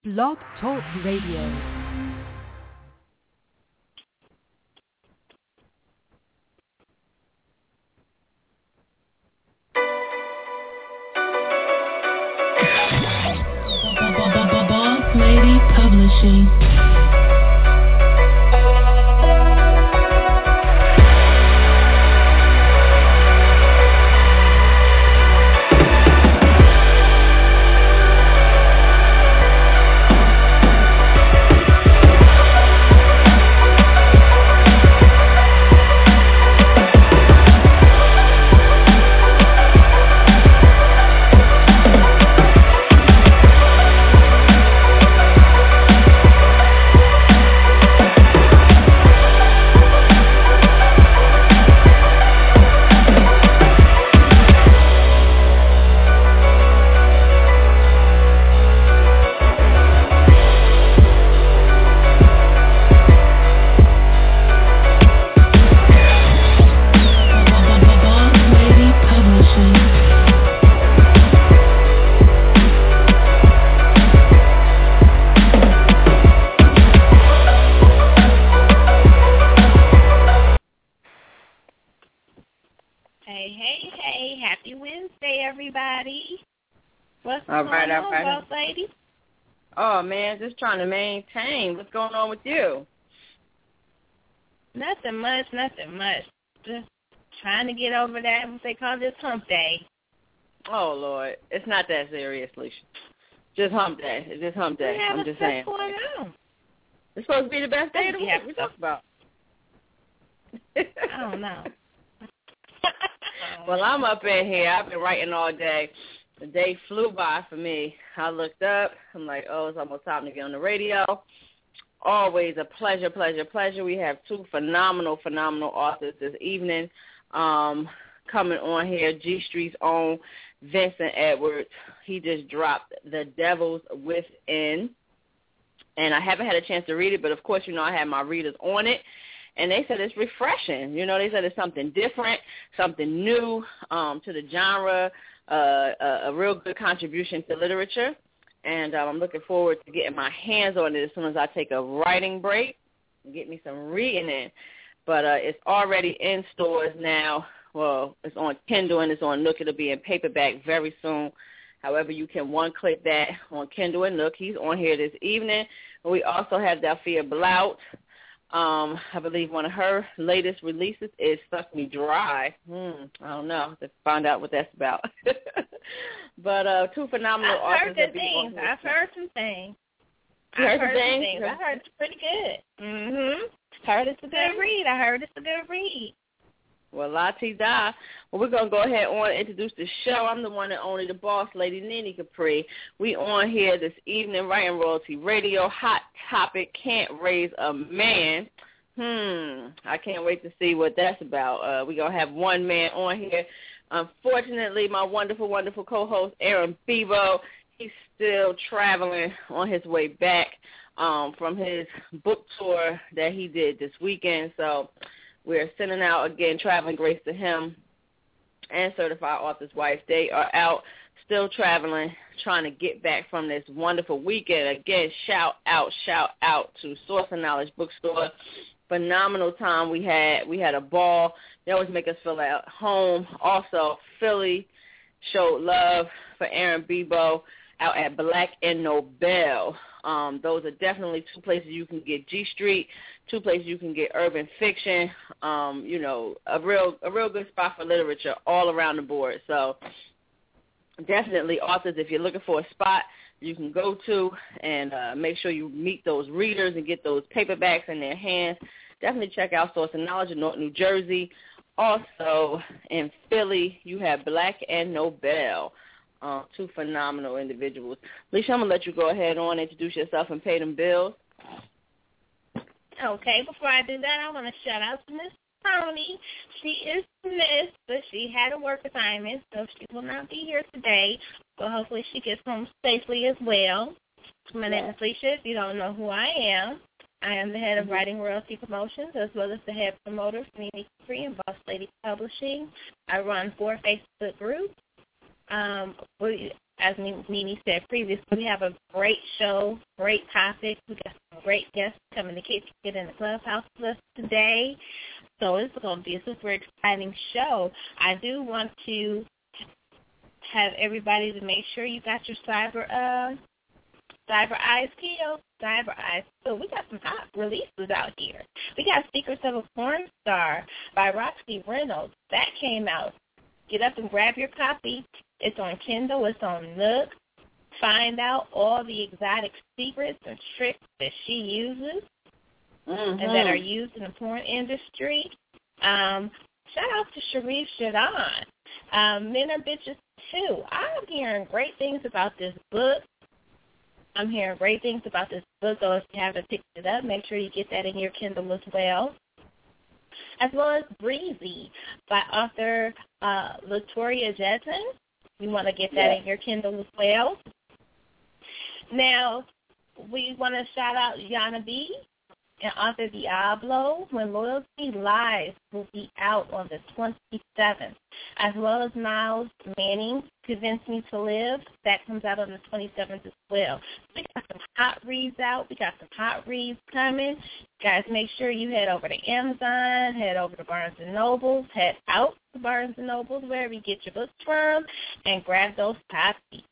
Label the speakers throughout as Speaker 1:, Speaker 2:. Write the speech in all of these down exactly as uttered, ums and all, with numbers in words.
Speaker 1: Blog Talk Radio.
Speaker 2: Boss Lady Publishing.
Speaker 3: All right, all right. Boss Lady? Oh, man, just trying to maintain. What's going on with you?
Speaker 4: Nothing much, nothing much. Just trying to get over that, what they call this hump day.
Speaker 3: Oh, Lord. It's not that serious, Alicia. Just hump day. It's just hump day.
Speaker 4: Yeah,
Speaker 3: I'm just saying.
Speaker 4: What's going on?
Speaker 3: It's supposed to be the best day of the week. What we talk about?
Speaker 4: I don't know.
Speaker 3: Well, I'm up in here. I've been writing all day. The day flew by for me. I looked up. I'm like, oh, it's almost time to get on the radio. Always a pleasure, pleasure, pleasure. We have two phenomenal, phenomenal authors this evening um, coming on here. G Street's own Vincent Edwards. He just dropped The Devil's Within. And I haven't had a chance to read it, but, of course, you know, I had my readers on it. And they said it's refreshing. You know, they said it's something different, something new um, to the genre. Uh, a, a real good contribution to literature, and um, I'm looking forward to getting my hands on it as soon as I take a writing break and get me some reading in. But uh, it's already in stores now. Well, it's on Kindle and it's on Nook. It'll be in paperback very soon. However, you can one-click that on Kindle and Nook. He's on here this evening. We also have Delphia Blout. Um, I believe one of her latest releases is Suck Me Dry. Hmm, I don't know. I have to find out what that's about. But uh, two phenomenal
Speaker 4: I've
Speaker 3: authors.
Speaker 4: Heard good things. I've heard some things.
Speaker 3: You
Speaker 4: I've
Speaker 3: heard,
Speaker 4: heard
Speaker 3: some
Speaker 4: some
Speaker 3: things?
Speaker 4: things. I heard it's pretty good. Mm-hmm. Heard it's a good read. I heard it's a good read.
Speaker 3: Well, la-ti-da. Well, we're going to go ahead on and introduce the show. I'm the one and only, the boss lady, Nene Capri. We on here this evening, Writing Royalty Radio. Hot topic, can't raise a man. Hmm, I can't wait to see what that's about. Uh, we're going to have one man on here. Unfortunately, my wonderful, wonderful co-host, Aaron Bebo, he's still traveling on his way back um, from his book tour that he did this weekend. So we're sending out, again, traveling grace to him and Certified Author's Wife. They are out, still traveling, trying to get back from this wonderful weekend. Again, shout out, shout out to Source of Knowledge Bookstore. Phenomenal time we had. We had a ball. They always make us feel at home. Also, Philly showed love for Aaron Bebo out at Black and Nobel. Um, those are definitely two places you can get G Street, two places you can get urban fiction. Um, you know, a real a real good spot for literature all around the board. So definitely authors, if you're looking for a spot you can go to and uh, make sure you meet those readers and get those paperbacks in their hands, definitely check out Source of Knowledge in North New Jersey. Also in Philly, you have Black and Nobel. Uh, two phenomenal individuals. Alicia, I'm going to let you go ahead on, introduce yourself, and pay them bills.
Speaker 4: Okay, before I do that, I want to shout out to Miss Tony. She is missed, but she had a work assignment, so she will not be here today. So hopefully she gets home safely as well. My name is Alicia. If you don't know who I am, I am the head of Writing Royalty Promotions, as well as the head promoter for Nene Capri and Boss Lady Publishing. I run four Facebook groups. Um, we, as Nene said previously, we have a great show, great topics. We got some great guests coming to get, get in the clubhouse with us today. So it's going to be a super exciting show. I do want to have everybody to make sure you got your cyber uh, cyber eyes peeled. Cyber eyes peeled. We got some hot releases out here. We got Secrets of a Porn Star by Roxy Reynolds. That came out. Get up and grab your copy. It's on Kindle. It's on Nook. Find out all the exotic secrets and tricks that she uses mm-hmm. and that are used in the porn industry. Um, shout out to Sharif Shadon. Um, Men Are Bitches Too. I'm hearing great things about this book. I'm hearing great things about this book, so if you haven't picked it up, make sure you get that in your Kindle as well. As well as Breezy by author uh, Latoria Jetson. You want to get that yeah. in your Kindle as well. Now, we want to shout out Yana B. and author Diablo, When Loyalty Lies, will be out on the twenty-seventh, as well as Miles Manning, Convince Me to Live. That comes out on the twenty-seventh as well. We got some hot reads out. We got some hot reads coming. Guys, make sure you head over to Amazon, head over to Barnes and Nobles, head out to Barnes and Nobles, wherever you get your books from, and grab those copies.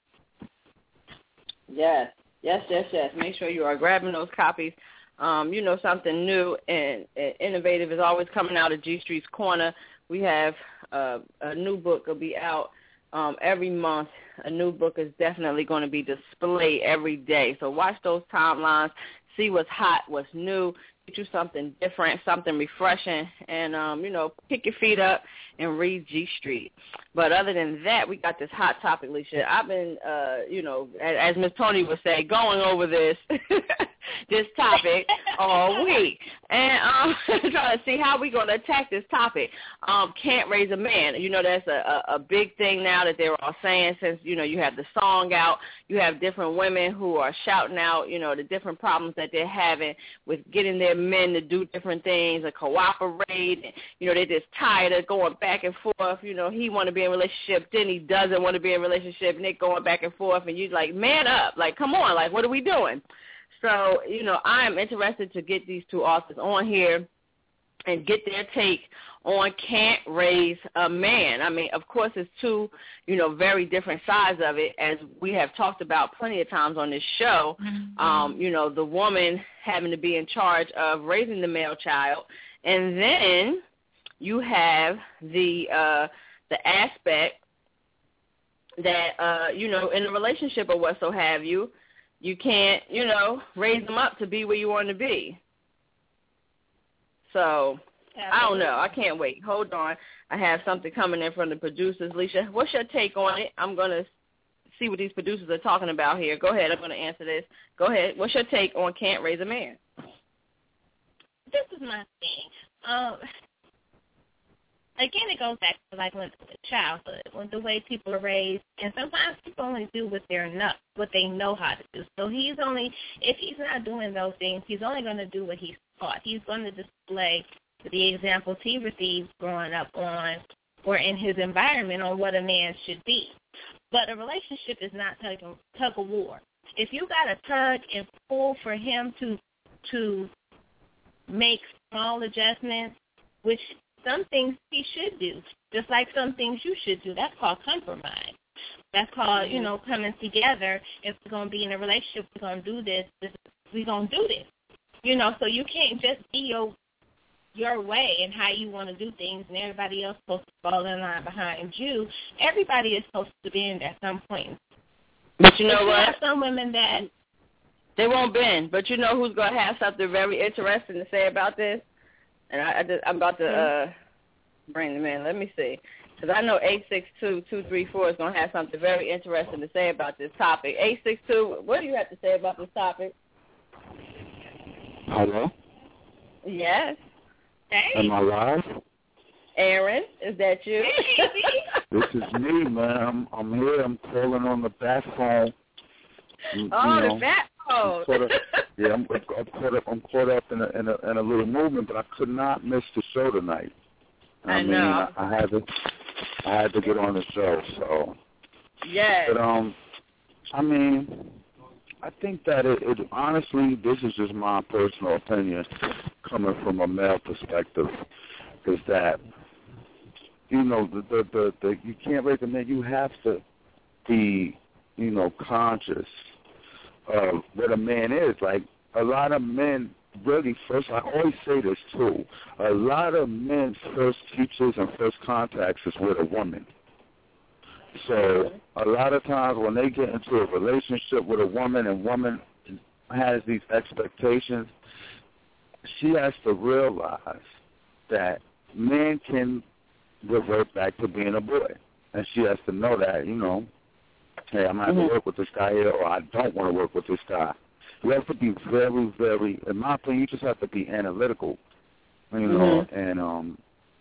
Speaker 3: Yes, yes, yes, yes. Make sure you are grabbing those copies. Um, you know, something new and, and innovative is always coming out of G Street's Corner. We have uh, a new book will be out um, every month. A new book is definitely going to be displayed every day. So watch those timelines, see what's hot, what's new, get you something different, something refreshing, and, um, you know, pick your feet up and read G Street. But other than that, we got this hot topic, Leisha. I've been, uh, you know, as, as Miss Tony would say, going over this this topic all week. And um, trying to see how we're going to attack this topic. Um, can't raise a man. You know, that's a, a, a big thing now that they're all saying since, you know, you have the song out. You have different women who are shouting out, you know, the different problems that they're having with getting their men to do different things or cooperate. And, you know, they're just tired of going back and forth. You know, he want to be in a relationship, then he doesn't want to be in a relationship, and they're going back and forth. And you're like, man up. Like, come on. Like, what are we doing? So, you know, I am interested to get these two authors on here and get their take on can't raise a man. I mean, of course, it's two, you know, very different sides of it, as we have talked about plenty of times on this show. Mm-hmm. Um, you know, the woman having to be in charge of raising the male child. And then you have the uh, the aspect that, uh, you know, in a relationship or what so have you, you can't, you know, raise them up to be where you want to be. So, I don't know. I can't wait. Hold on. I have something coming in from the producers. Leisha, what's your take on it? I'm going to see what these producers are talking about here. Go ahead. I'm going to answer this. Go ahead. What's your take on can't raise a man?
Speaker 4: This is my thing. Um, again, it goes back to like when childhood, when the way people are raised, and sometimes people only do what they're not, what they know how to do. So he's only, if he's not doing those things, he's only going to do what he's taught. He's going to display the examples he received growing up on or in his environment on what a man should be. But a relationship is not tug, tug of war. If you got to tug and pull for him to to make small adjustments, which some things he should do, just like some things you should do, that's called compromise. That's called, you know, coming together. If we're going to be in a relationship, we're going to do this, this we're going to do this. You know, so you can't just be your your way and how you want to do things, and everybody else is supposed to fall in line behind you. Everybody is supposed to bend at some point.
Speaker 3: But you know
Speaker 4: but
Speaker 3: what?
Speaker 4: You have some women that
Speaker 3: they won't bend. But you know who's going to have something very interesting to say about this? And I, I just, I'm about to uh, bring them in. Let me see. Because I know eight six two, two three four is going to have something very interesting to say about this topic. eight six two, what do you have to say about this topic?
Speaker 5: Hello?
Speaker 3: Yes.
Speaker 4: Hey.
Speaker 5: Am I live?
Speaker 3: Aaron, is that you?
Speaker 5: This is me, man. I'm, I'm here. I'm calling on the back phone. You,
Speaker 3: oh,
Speaker 5: you know,
Speaker 3: the back phone.
Speaker 5: I'm up, yeah, I'm, I'm caught up. I'm caught up in a, in a in a little movement, but I could not miss the show tonight. I,
Speaker 3: I
Speaker 5: mean,
Speaker 3: know.
Speaker 5: I, I had to, I had to get on the show. So.
Speaker 3: Yes.
Speaker 5: But um, I mean, I think that it, it honestly, this is just my personal opinion, coming from a male perspective, is that you know the the, the, the you can't raise a man. You have to be, you know, conscious of what a man is. Like a lot of men. Really, first, I always say this too. A lot of men's first teachers and first contacts is with a woman. So a lot of times when they get into a relationship with a woman and woman has these expectations, she has to realize that men can revert back to being a boy. And she has to know that, you know, hey, I'm not going to work with this guy here, or I don't want to work with this guy. You have to be very, very, in my opinion, you just have to be analytical, you know, mm-hmm. and um,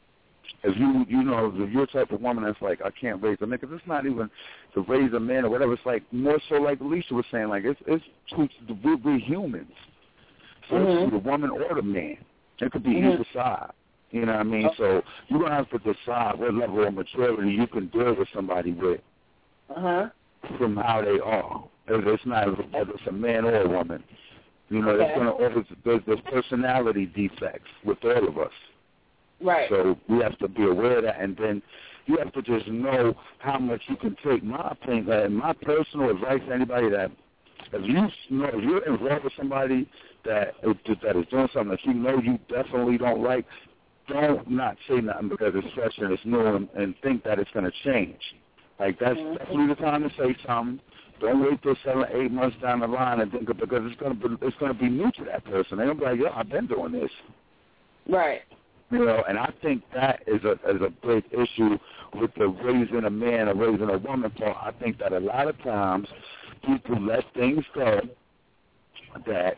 Speaker 5: if you, you know, if you're the type of woman that's like, I can't raise a man, because it's not even to raise a man or whatever, it's like more so like Alicia was saying, like it's, it's to, we're, we're humans, so mm-hmm. it's to the woman or the man. It could be mm-hmm. either side, you know what I mean? Okay. So you're going to have to decide what level of maturity you can deal with somebody with uh-huh. from how they are. It's not whether it's a man or a woman. You know, okay. gonna, there's, there's personality defects with all of us.
Speaker 3: Right.
Speaker 5: So we have to be aware of that, and then you have to just know how much you can take. My opinion, and my personal advice to anybody that if you know if you're involved with somebody that that is doing something that you know you definitely don't like, don't not say nothing because it's fresh and it's new, and, and think that it's going to change. Like that's mm-hmm. definitely the time to say something. Don't wait till seven, eight months down the line and think of because it's gonna be it's gonna be new to that person. They're gonna be like, yo, I've been doing this.
Speaker 3: Right.
Speaker 5: You know, and I think that is a is a big issue with the raising a man or raising a woman part. I think that a lot of times people let things go that,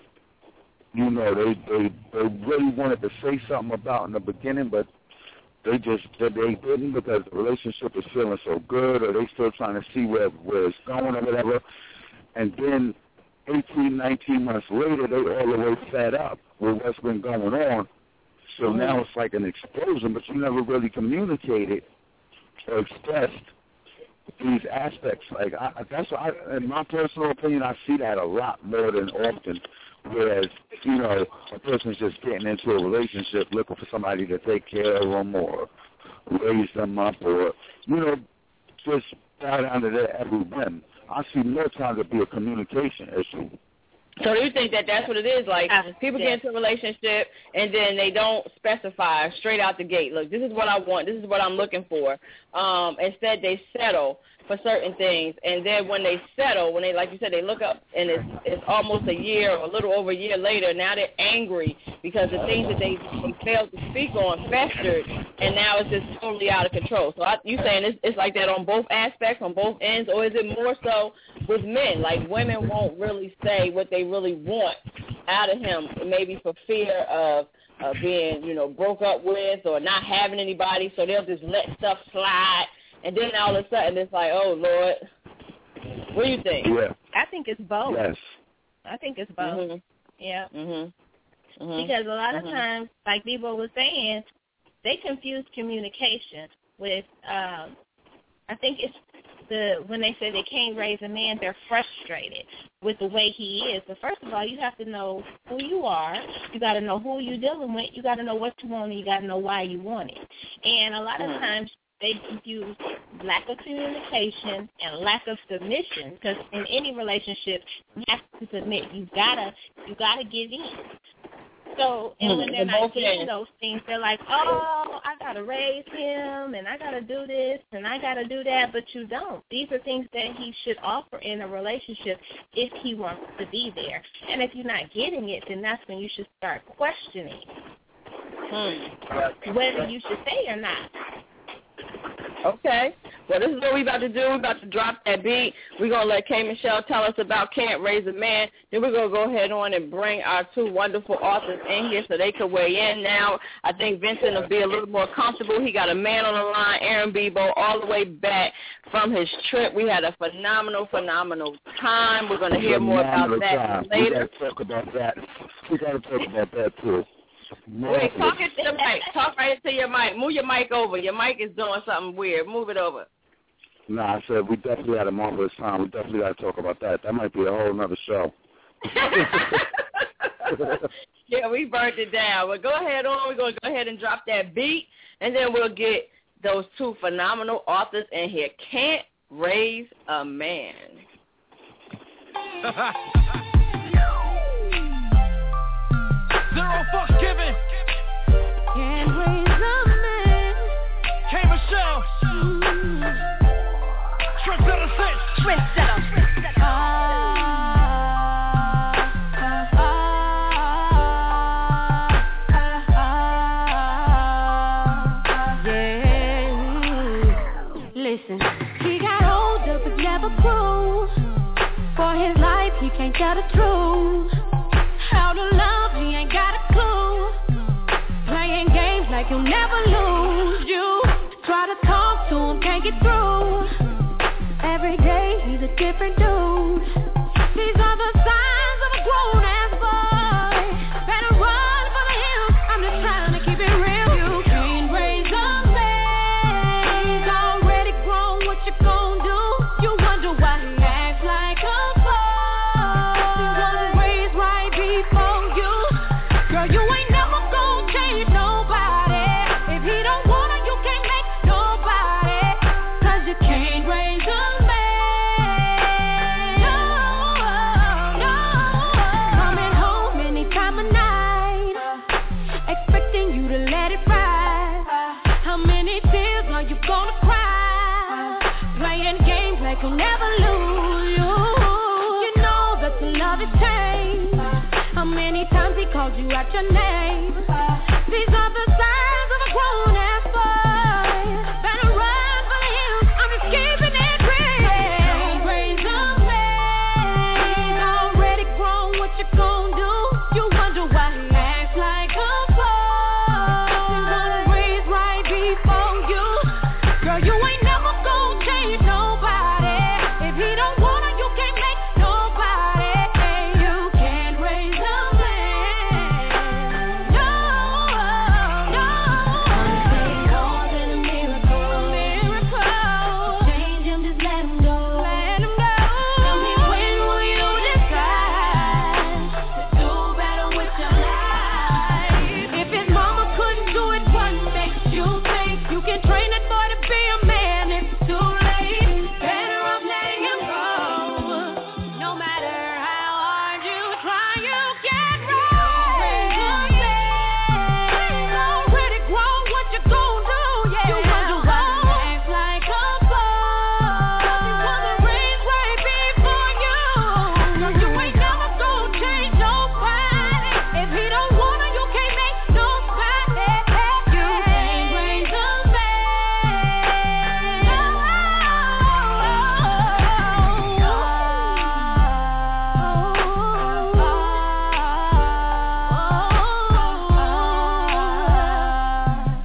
Speaker 5: you know, they they, they really wanted to say something about in the beginning, but They just they didn't because the relationship is feeling so good, or they still trying to see where where it's going or whatever. And then eighteen, nineteen months later, they all the way fed up with what's been going on. So mm-hmm. now it's like an explosion, but you never really communicated or expressed these aspects. Like I, that's what I, in my personal opinion, I see that a lot more than often. Whereas, you know, a person's just getting into a relationship looking for somebody to take care of them or raise them up or, you know, just bow down to their every whim. I see more times it be a communication issue.
Speaker 3: So do you think that that's what it is? Like, people get into a relationship and then they don't specify straight out the gate, look, this is what I want, this is what I'm looking for. Um, instead, they settle for certain things, and then when they settle, when they, like you said, they look up, and it's it's almost a year or a little over a year later, now they're angry because the things that they, they failed to speak on festered, and now it's just totally out of control. So I, you saying it's, it's like that on both aspects, on both ends, or is it more so with men? Like women won't really say what they really want out of him, maybe for fear of uh, being, you know, broke up with or not having anybody, so they'll just let stuff slide. And then all of a sudden it's like, oh, Lord, what do you think?
Speaker 5: Yeah.
Speaker 4: I think it's both.
Speaker 5: Yes.
Speaker 4: I think it's both.
Speaker 3: Mm-hmm.
Speaker 4: Yeah.
Speaker 3: Mm-hmm. Mm-hmm.
Speaker 4: Because a lot of
Speaker 3: mm-hmm.
Speaker 4: times, like Debo was saying, they confuse communication with, um, I think it's the when they say they can't raise a man, they're frustrated with the way he is. But first of all, you have to know who you are. You got to know who you're dealing with. You got to know what you want, and you got to know why you want it. And a lot of
Speaker 3: mm-hmm.
Speaker 4: times, they confuse lack of communication and lack of submission, because in any relationship, you have to submit. You gotta, you gotta give in. So, and when they're not getting those things, they're like, oh, I gotta raise him, and I gotta do this, and I gotta do that, but you don't. These are things that he should offer in a relationship if he wants to be there. And if you're not getting it, then that's when you should start questioning hmm. whether you should stay or not.
Speaker 3: Okay. Well, this is what we're about to do. We're about to drop that beat. We're going to let K. Michelle tell us about Can't Raise a Man. Then we're going to go ahead on and bring our two wonderful authors in here so they can weigh in now. I think Vincent will be a little more comfortable. He got a man on the line, Aaron Bebo, all the way back from his trip. We had a phenomenal, phenomenal time. We're going to hear more about that
Speaker 5: time.
Speaker 3: later.
Speaker 5: We got to talk about that. We got to talk about that, too.
Speaker 3: Wait, talk into the mic. Talk right into your mic. Move your mic over. Your mic is doing something weird. Move it over.
Speaker 5: No, I said we definitely had a marvelous time. We definitely got to talk about that. That might be a whole nother show.
Speaker 3: Yeah, we burned it down. Well, go ahead on. We're going to go ahead and drop that beat, and then we'll get those two phenomenal authors in here. Can't Raise a Man.
Speaker 6: Zero fucks given.
Speaker 2: Can't raise a man.
Speaker 6: K. Michelle. Trendsetter six.
Speaker 2: Trendsetter. Ah. Listen, he got older but never grew. For his life he can't tell the truth. How to love he ain't got a clue. Playing games like he'll never lose. You try to talk to him, can't get through. Every day he's a different dude. These are the signs of a grown ass boy. Better run for the hills. I'm just trying to keep it real. You can't raise a man. He's already grown. What you gonna do? You wonder why he acts like a boy. He wasn't raised right before you. Girl, you ain't never gonna change nobody. If he don't wanna, you can't make nobody. Cause you can't raise a man. No, no. Coming home any time of night, expecting you to let it ride. How many tears are you gonna cry? Playing games like you'll never lose. You, you know that the love is changed. How many times he called you out your name? These are the signs of a grown ass boy. Better run for the hills. I'm just keeping it real. Can't raise a man. He's already grown. What you gonna do? You wonder why he acts like a boy. He wasn't raised right before you. Girl, you ain't never gonna change nobody. If he don't wanna, you can't make nobody. You can't raise a man. No, no. More than a miracle. Miracle. Change him, just let him go. Let him go. Tell me, when will you decide to do better with your life? If his mama couldn't do it, what makes you think you can train that boy to be a man? It's too late. Better off letting him go. No matter how hard you try, you can't raise a man. He's already grown. What you gonna do? Yeah. You wonder why he acts like a boy. He wasn't raised right before you. Girl, you ain't never gonna change nobody. If he don't wanna, you can't make nobody. You can't raise a man.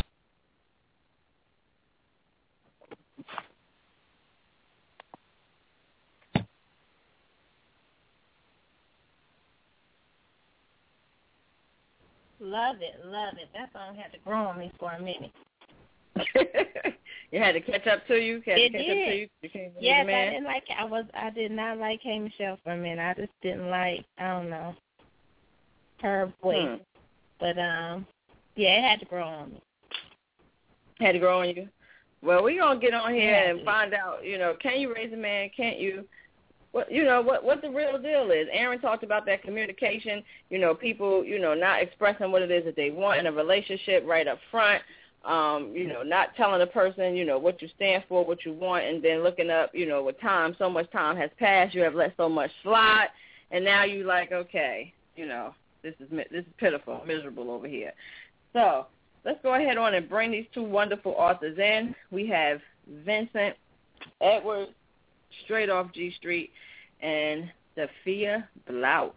Speaker 4: Love it, love it. That song had to grow on me for a minute.
Speaker 3: You had to catch up to you? Had
Speaker 4: It
Speaker 3: to catch up to
Speaker 4: did.
Speaker 3: you? You can't raise a
Speaker 4: Yes, I
Speaker 3: man?
Speaker 4: didn't like. I was. I did not like K. Michelle for a minute. I just didn't like. I don't know her voice.
Speaker 3: Hmm.
Speaker 4: But um, yeah, it had to grow on me.
Speaker 3: Had to grow on you? Well, we're going to get on here
Speaker 4: Yeah.
Speaker 3: and find out, you know, can you raise a man? Can't you? What, you know, what what the real deal is. Aaron talked about that communication, you know, people, you know, not expressing what it is that they want in a relationship right up front, um, you know, not telling a person, you know, what you stand for, what you want, and then looking up, you know, with time, so much time has passed, you have let so much slide, and now you like, okay, you know, this is this is pitiful, miserable over here. So let's go ahead on and bring these two wonderful authors in. We have Vincent Edwards, straight off G Street, and Sophia Blout.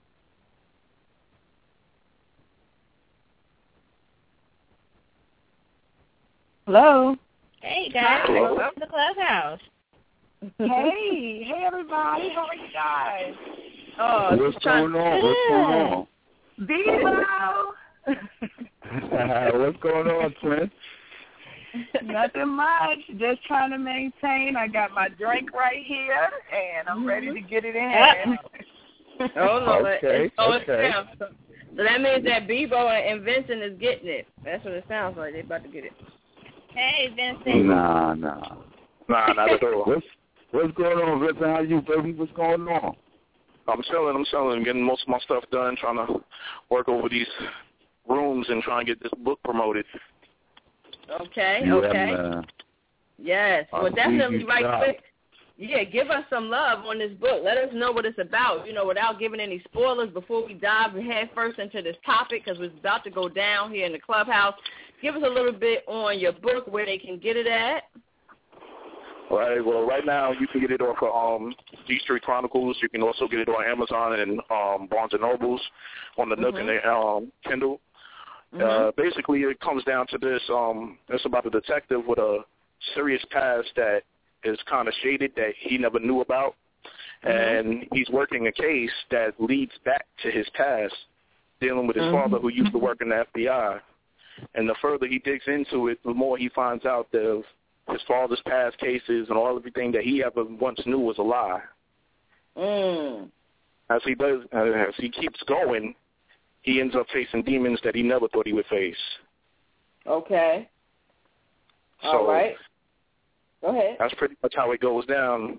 Speaker 7: Hello.
Speaker 4: Hey guys,
Speaker 7: Hi.
Speaker 4: welcome to the clubhouse.
Speaker 7: Hey, hey everybody. How are you guys?
Speaker 3: Oh,
Speaker 5: What's going on? What's going on?
Speaker 7: Vivo.
Speaker 5: What's going on, twin?
Speaker 7: Nothing much. Just trying to maintain. I got my drink right here, and I'm ready to get it in.
Speaker 3: Oh, Lord.
Speaker 5: Okay,
Speaker 3: So
Speaker 5: okay.
Speaker 3: So that means that Bebo and Vincent is getting it. That's what it sounds like. They're about to get it.
Speaker 4: Hey, Vincent.
Speaker 5: Nah, nah.
Speaker 8: Nah, not at all.
Speaker 5: What's, what's going on, Vincent? How you, baby? What's going on?
Speaker 8: I'm chilling, I'm chilling, getting most of my stuff done, trying to work over these rooms and trying to get this book promoted.
Speaker 3: Okay,
Speaker 5: Yeah,
Speaker 3: okay.
Speaker 5: man.
Speaker 3: Yes.
Speaker 5: I
Speaker 3: Well,
Speaker 5: see
Speaker 3: definitely
Speaker 5: you
Speaker 3: right
Speaker 5: try.
Speaker 3: quick. Yeah, give us some love on this book. Let us know what it's about, you know, without giving any spoilers before we dive head first into this topic, because it's about to go down here in the clubhouse. Give us a little bit on your book, where they can get it at.
Speaker 8: All right, well, right now you can get it off of um, D Street Chronicles. You can also get it on Amazon and um, Barnes and Nobles on the Nook
Speaker 3: Mm-hmm.
Speaker 8: and the um, Kindle.
Speaker 3: Mm-hmm.
Speaker 8: Uh, basically, it comes down to this. Um, it's about a detective with a serious past that is kind of shaded that he never knew about. Mm-hmm. And he's working a case that leads back to his past, dealing with his
Speaker 3: Mm-hmm.
Speaker 8: father who used to work in the F B I. And the further he digs into it, the more he finds out that his father's past cases and all everything that he ever once knew was a lie.
Speaker 3: Mm.
Speaker 8: As he does, as he keeps going, he ends up facing demons that he never thought he would face.
Speaker 3: Okay.
Speaker 8: So
Speaker 3: All right. Go ahead.
Speaker 8: That's pretty much how it goes down.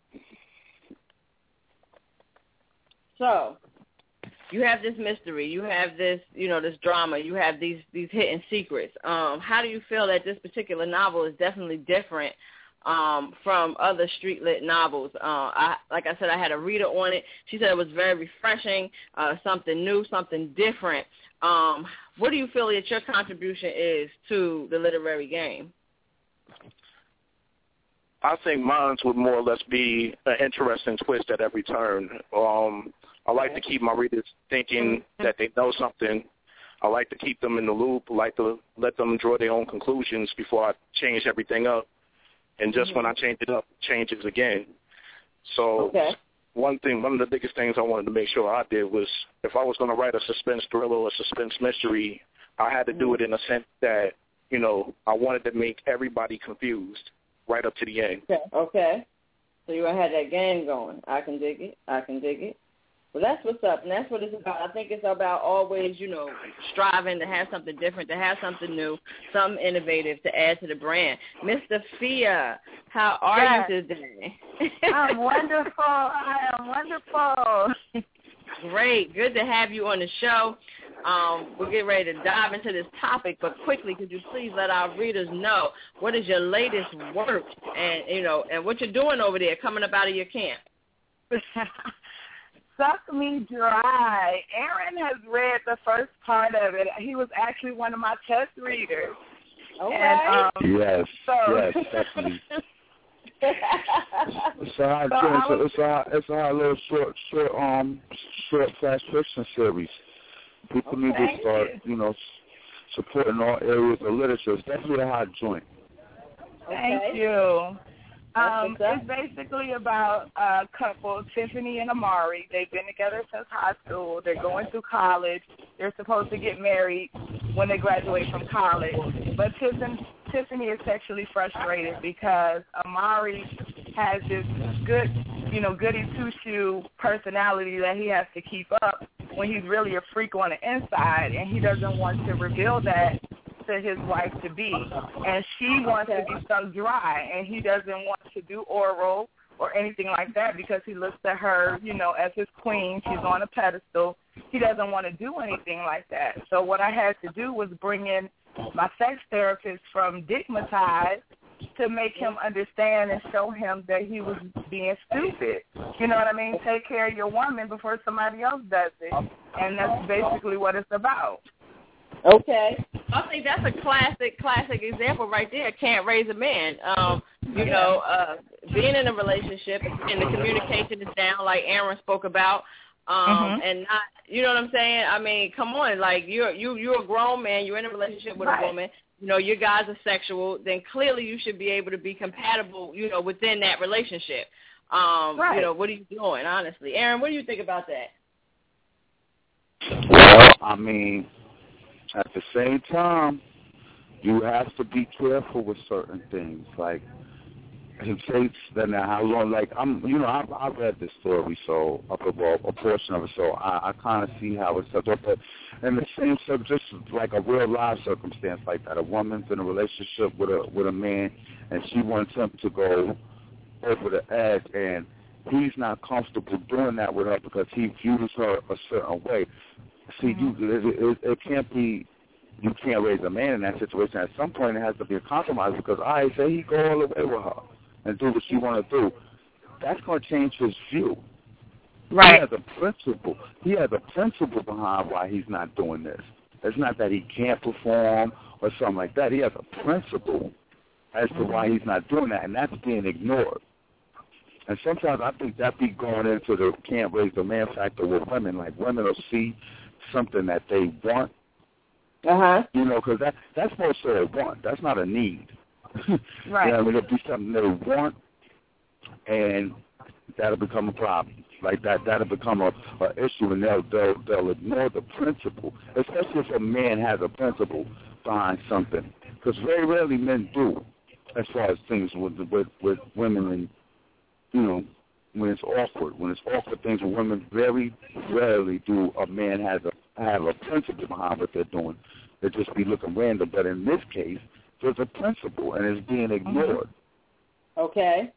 Speaker 3: So, you have this mystery, you have this, you know, this drama, you have these these hidden secrets. Um, how do you feel that this particular novel is definitely different um, from other street lit novels? Uh, I, like I said, I had a reader on it. She said it was very refreshing, uh, something new, something different. Um, what do you feel that your contribution is to the literary game?
Speaker 8: I think mine would more or less be an interesting twist at every turn. Um, I like to keep my readers thinking that they know something. I like to keep them in the loop. I like to let them draw their own conclusions before I change everything up. And just when I change it up, it changes again. So
Speaker 3: Okay.
Speaker 8: one thing, one of the biggest things I wanted to make sure I did was if I was going to write a suspense thriller or a suspense mystery, I had to do it in a sense that, you know, I wanted to make everybody confused right up to the end.
Speaker 3: Okay. Okay. So you had that game going. I can dig it. I can dig it. Well, that's what's up, and that's what it's about. I think it's about always, you know, striving to have something different, to have something new, something innovative to add to the brand. Mister Fia, how are
Speaker 7: Yes.
Speaker 3: you today?
Speaker 7: I'm wonderful. I am wonderful.
Speaker 3: Great. Good to have you on the show. Um, we're getting ready to dive into this topic, but quickly, could you please let our readers know what is your latest work and, you know, and what you're doing over there coming up out of your camp?
Speaker 7: Suck Me Dry. Aaron has read the first part of it. He was actually one of my test readers.
Speaker 3: Okay.
Speaker 7: And, um,
Speaker 5: Yes,
Speaker 7: so,
Speaker 5: yes, definitely. It's a hot,
Speaker 7: So I
Speaker 5: it's, a,
Speaker 7: was-
Speaker 5: it's a hot, it's a hot little short, short, um, short flash fiction series. People need to
Speaker 7: Thank
Speaker 5: start,
Speaker 7: you.
Speaker 5: you know, s- supporting all areas of literature. It's definitely a hot joint.
Speaker 7: Thank
Speaker 3: Okay.
Speaker 7: you. Um,
Speaker 3: what's up.
Speaker 7: it's basically about a couple, Tiffany and Amari. They've been together since high school. They're going through college. They're supposed to get married when they graduate from college. But Tiffany, Tiffany is sexually frustrated because Amari has this good, you know, goody two-shoe personality that he has to keep up when he's really a freak on the inside, and he doesn't want to reveal that to his wife to be, and she wants to be sucked dry, and he doesn't want to do oral or anything like that because he looks at her, you know, as his queen. She's on a pedestal. He doesn't want to do anything like that. So what I had to do was bring in my sex therapist from Digmatized to make him understand and show him that he was being stupid. You know what I mean? Take care of your woman before somebody else does it, and that's basically what it's about.
Speaker 3: Okay. I think that's a classic, classic example right there. Can't raise a man. Um, you know, uh, being in a relationship and the communication is down, like Aaron spoke about, um,
Speaker 7: Mhm.
Speaker 3: and not, you know what I'm saying? I mean, come on, like you're you you're a grown man. You're in a relationship with
Speaker 7: Right.
Speaker 3: a woman. You know, you guys are sexual. Then clearly you should be able to be compatible. You know, within that relationship. Um,
Speaker 7: Right.
Speaker 3: You know, what are you doing? Honestly, Aaron, what do you think about that?
Speaker 5: Well, I mean, at the same time, you have to be careful with certain things. Like, it takes then how long? Like, I'm, you know, I've, I've read this story, so up above a portion of it, so I, I kind of see how it's set up. But in the same subject, just like a real life circumstance like that, a woman's in a relationship with a with a man, and she wants him to go over the edge, and he's not comfortable doing that with her because he views her a certain way. See, mm-hmm. you, it, it, it can't be. You can't raise a man in that situation. At some point, it has to be a compromise because I say he go all the way with her and do what she want to do. That's going to change his view.
Speaker 7: Right.
Speaker 5: He has a principle. He has a principle behind why he's not doing this. It's not that he can't perform or something like that. He has a principle as to why he's not doing that, and that's being ignored. And sometimes I think that be going into the can't raise the man factor with women. Like, women will see something that they want.
Speaker 3: Uh-huh.
Speaker 5: You know, because that, that's more so a want. That's not a need.
Speaker 7: Right.
Speaker 5: You know, I mean, it'll be something they want, and that'll become a problem. Like, that, that'll become a, a issue, and they'll, they'll, they'll ignore the principle, especially if a man has a principle behind something. Because very rarely men do, as far as things with, with, with women and, you know, when it's awkward. When it's awkward things with women, very rarely do a man has a have a principle behind what they're doing. They just be looking random. But in this case, there's a principle, and it's being ignored.
Speaker 3: Okay.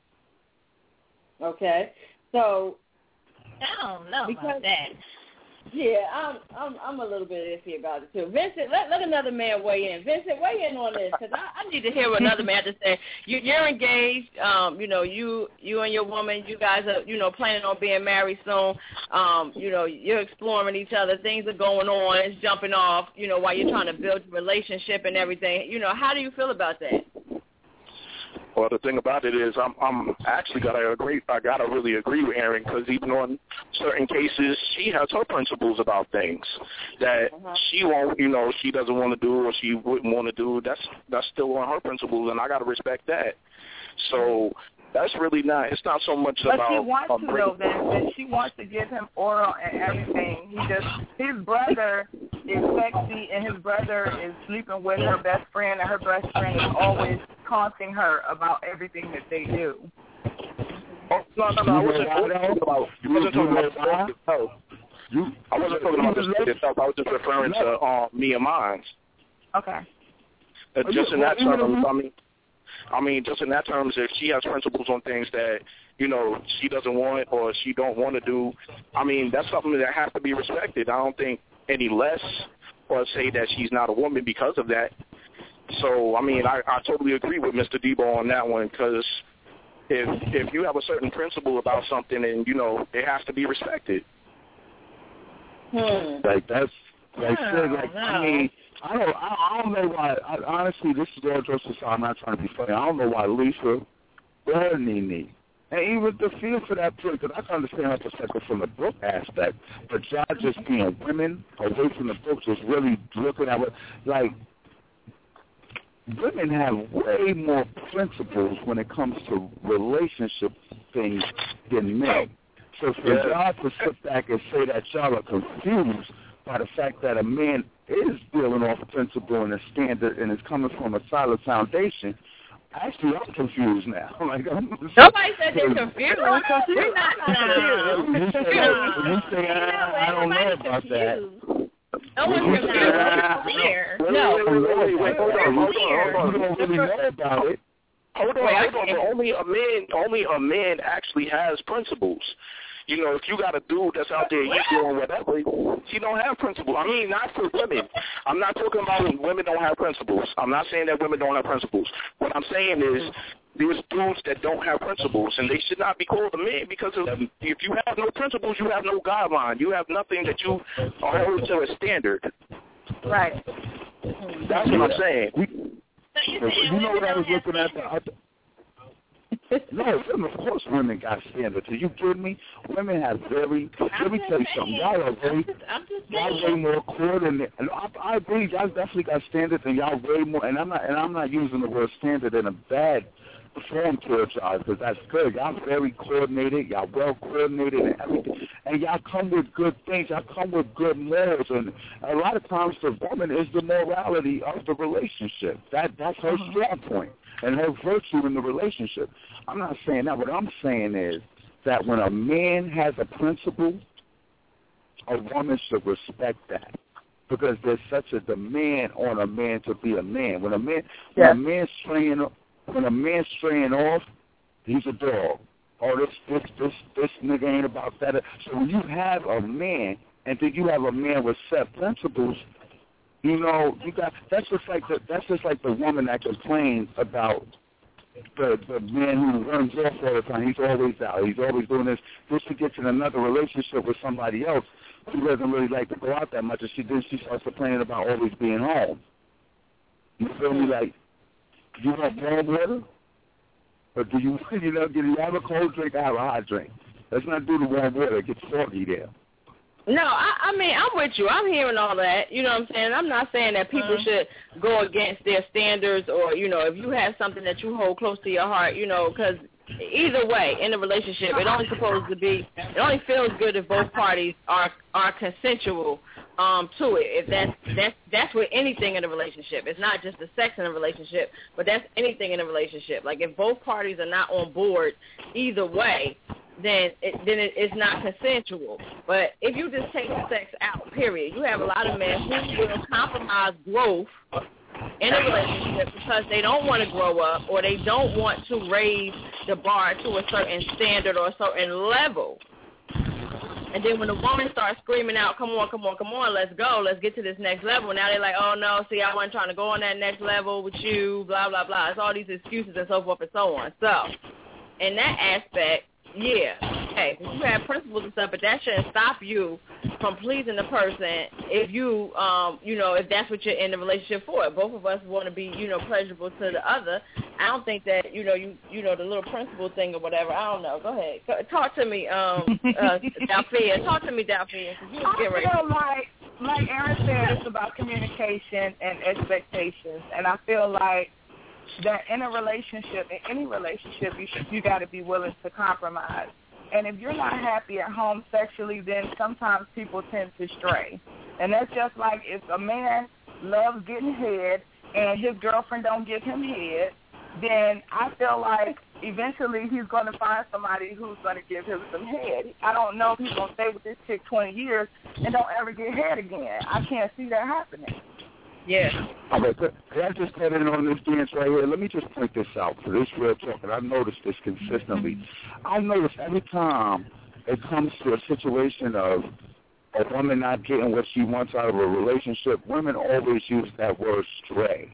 Speaker 3: Okay. So
Speaker 4: I don't know
Speaker 3: because,
Speaker 4: about that.
Speaker 3: Yeah, I'm I'm I'm a little bit iffy about it too. Vincent, let let another man weigh in. Vincent, weigh in on this because I, I need to hear what another man to say. You, you're engaged. Um, you know, you you and your woman, you guys are you know planning on being married soon. Um, you know, you're exploring each other. Things are going on. It's jumping off. You know, while you're trying to build your relationship and everything. You know, how do you feel about that?
Speaker 8: Well, the thing about it is, I'm, I'm actually gotta agree. I gotta really agree with Erin because even on certain cases, she has her principles about things that uh-huh. she won't, you know, she doesn't want to do or she wouldn't want to do. That's that's still on her principles, and I gotta respect that. So that's really not. It's not so much
Speaker 7: but
Speaker 8: about.
Speaker 7: But she wants
Speaker 8: um,
Speaker 7: to know that, that she wants to give him oral and everything. He just his brother is sexy, and his brother is sleeping with her best friend, and her best friend is always taunting her about everything that they do.
Speaker 8: Oh, no, no, no. I wasn't talking about. You wasn't talking about itself. You. I wasn't talking about the itself. I was just referring to uh, me and mine.
Speaker 7: Okay.
Speaker 8: Uh, just in that terms, I mean. I mean, just in that terms, if she has principles on things that, you know, she doesn't want or she don't want to do, I mean, that's something that has to be respected. I don't think any less or say that she's not a woman because of that. So, I mean, I, I totally agree with Mister Debo on that one because if if you have a certain principle about something and, you know, it has to be respected.
Speaker 3: Hmm.
Speaker 5: Like, that's, like,
Speaker 4: I
Speaker 5: said, like, I mean, I don't, I, I don't know why. I, honestly, this is all just so I'm not trying to be funny. I don't know why Lisa or Nene, and even the feel for that point, because I can understand her perspective from the book aspect, but y'all just being women away from the book, just really looking at what, like, women have way more principles when it comes to relationship things than men. So for
Speaker 8: yeah.
Speaker 5: y'all to sit back and say that y'all are confused by the fact that a man is dealing off a principle and a standard and is coming from a solid foundation, actually I'm confused now. Like, I'm,
Speaker 3: Nobody said they're confused. We're not confused.
Speaker 5: You say, you say I, I don't know about that.
Speaker 3: No one's confused. We're clear.
Speaker 8: No. Wait, wait, wait, wait. Hold on, hold on, hold on.
Speaker 5: You don't really know about it.
Speaker 8: Hold on, hold on. But only a man, only a man actually has principles. You know, if you got a dude that's out there, he's doing whatever, he don't have principles. I mean, not for women. I'm not talking about women don't have principles. I'm not saying that women don't have principles. What I'm saying is there's dudes that don't have principles, and they should not be called a man because of, if you have no principles, you have no guideline. You have nothing that you are held to a standard.
Speaker 7: Right.
Speaker 8: That's what I'm saying.
Speaker 4: So you,
Speaker 5: you know what I was looking at? The, I, no, of course women got standards. Are you kidding me? Women have very, let me tell you something. Y'all are very, y'all way more core than, and I, I agree, y'all definitely got standards and y'all way more, and I'm not, and I'm not using the word standard in a bad perform towards y'all because that's good. Y'all very coordinated. Y'all well coordinated and everything. And y'all come with good things. Y'all come with good morals. And a lot of times the woman is the morality of the relationship. That That's her uh-huh. strong point and her virtue in the relationship. I'm not saying that. What I'm saying is that when a man has a principle, a woman should respect that. Because there's such a demand on a man to be a man. When a man, yeah. when a man's straying, when a man's straying off, he's a dog. Oh, this, this, this, this nigga ain't about that. So when you have a man, and then you have a man with set principles, you know, you got that's just like the that's just like the woman that complains about the the man who runs off all the time. He's always out. He's always doing this. Just to get in another relationship with somebody else who doesn't really like to go out that much, and she then she starts complaining about always being home. You feel me? Like, you want warm water, or do you you know do you have a cold drink or have a hot drink? Let's not do the warm water. It gets soggy there.
Speaker 3: No, I, I mean, I'm with you. I'm hearing all that. You know what I'm saying? I'm not saying that people uh-huh. should go against their standards or, you know, if you have something that you hold close to your heart, you know, because either way, in a relationship, it only supposed to be, it only feels good if both parties are are consensual um, to it. If that's, that's, that's with anything in a relationship. It's not just the sex in a relationship, but that's anything in a relationship. Like, if both parties are not on board either way, then it, then it, it's not consensual. But if you just take the sex out, period, you have a lot of men who will compromise growth in a relationship because they don't want to grow up or they don't want to raise the bar to a certain standard or a certain level. And then when the woman starts screaming out, come on, come on, come on, let's go, let's get to this next level, now they're like, oh, no, see, I wasn't trying to go on that next level with you, blah, blah, blah. It's all these excuses and so forth and so on. So in that aspect, yeah, hey, you have principles and stuff, but that shouldn't stop you from pleasing the person if you, um, you know, if that's what you're in the relationship for. If both of us want to be, you know, pleasurable to the other, I don't think that, you know, you you know, the little principle thing or whatever, I don't know. Go ahead. Talk to me, um, uh, Dalphia. Talk to me, Dalphia.
Speaker 7: I feel like, like Aaron said, it's about communication and expectations, and I feel like that in a relationship, in any relationship, you should, you got to be willing to compromise. And if you're not happy at home sexually, then sometimes people tend to stray. And that's just like if a man loves getting head and his girlfriend don't give him head, then I feel like eventually he's going to find somebody who's going to give him some head. I don't know if he's going to stay with this chick twenty years and don't ever get head again. I can't see that happening.
Speaker 3: Yeah.
Speaker 5: Okay, can I just cut in on this dance right here? Let me just point this out for this real talk, and I've noticed this consistently. I notice every time it comes to a situation of a woman not getting what she wants out of a relationship, women always use that word stray.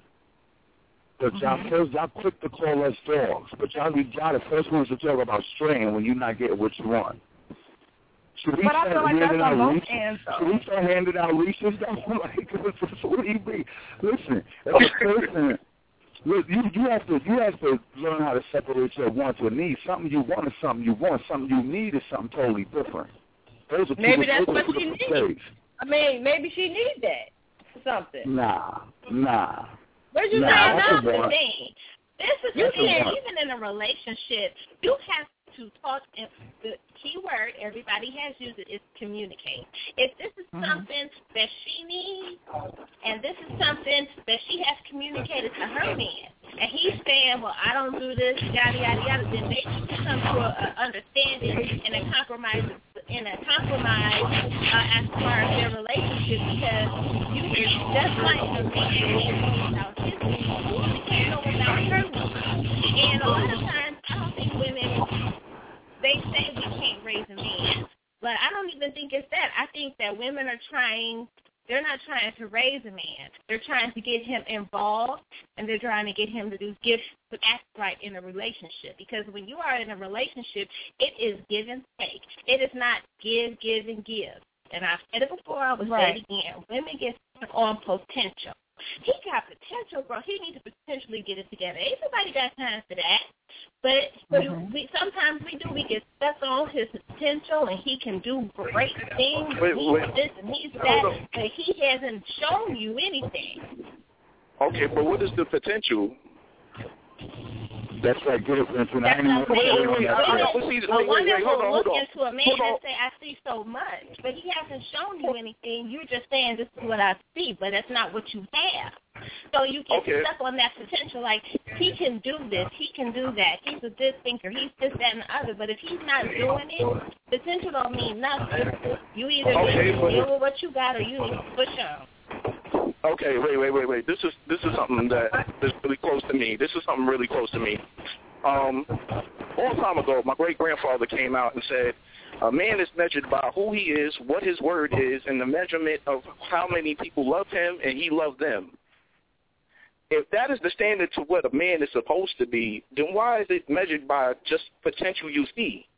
Speaker 5: But y'all, mm-hmm. first, y'all quick to call us dogs, but y'all, y'all the first ones to talk about straying when you're not getting what you want. Should we
Speaker 7: but I feel like that's on both
Speaker 5: leashes?
Speaker 7: ends, though.
Speaker 5: Should we start handing out leashes? Like, what do you mean? Listen, as a person, look, you, you have to you have to learn how to separate your wants and needs. Something you want is something you want. Something you need is something totally different. Those are two,
Speaker 3: maybe that's
Speaker 5: those
Speaker 3: what
Speaker 5: are
Speaker 3: she needs.
Speaker 5: Days.
Speaker 3: I mean, maybe she needs that for something.
Speaker 5: Nah, nah.
Speaker 4: What you
Speaker 5: nah,
Speaker 4: saying? That's the thing. This is the thing. Even in a relationship, you have to talk. And the key word everybody has used it is communicate. If this is mm-hmm. something that she needs, and this is something that she has communicated to her man, and he's saying, "Well, I don't do this, yada yada yada," then they should come to an understanding and a compromise, in a compromise uh, as far as their relationship, because you just like the man can't know without his needs, you can't know without her needs, and a lot of times I don't think women. They say we can't raise a man, but I don't even think it's that. I think that women are trying, they're not trying to raise a man. They're trying to get him involved, and they're trying to get him to do gifts to act right in a relationship. Because when you are in a relationship, it is give and take. It is not give, give, and give. And I've said it before, I will right. say it again. Women get stuck on potential. He got potential, bro. He needs to potentially get it together. Ain't nobody got time for that. But but mm-hmm. we sometimes we do. We get stuck on his potential, and he can do great things.
Speaker 8: Wait,
Speaker 4: he's
Speaker 8: wait.
Speaker 4: this and he's that, but he hasn't shown you anything.
Speaker 8: Okay, but what is the potential?
Speaker 5: That's right. Get it, Vincent.
Speaker 4: That's
Speaker 5: I ain't
Speaker 4: what I'm saying.
Speaker 5: even
Speaker 8: wait,
Speaker 5: that.
Speaker 8: wait,
Speaker 4: A
Speaker 8: wait, wait,
Speaker 4: woman
Speaker 8: wait, hold
Speaker 4: will
Speaker 8: on,
Speaker 4: look
Speaker 8: hold on.
Speaker 4: into a man
Speaker 8: Hold on.
Speaker 4: and say, I see so much, but he hasn't shown you anything. You're just saying, this is what I see, but that's not what you have. So you get
Speaker 8: Okay.
Speaker 4: stuck on that potential, like, he can do this, he can do that, he's a good thinker, he's this, that, and the other, but if he's not doing it, potential don't mean nothing. You either
Speaker 8: Okay,
Speaker 4: need to
Speaker 8: but-
Speaker 4: deal with what you got or you need to push on.
Speaker 8: Okay, wait, wait, wait, wait. This is this is something that is really close to me. This is something really close to me. Um, a long time ago, my great grandfather came out and said, "A man is measured by who he is, what his word is, and the measurement of how many people love him and he loves them." If that is the standard to what a man is supposed to be, then why is it measured by just potential you see?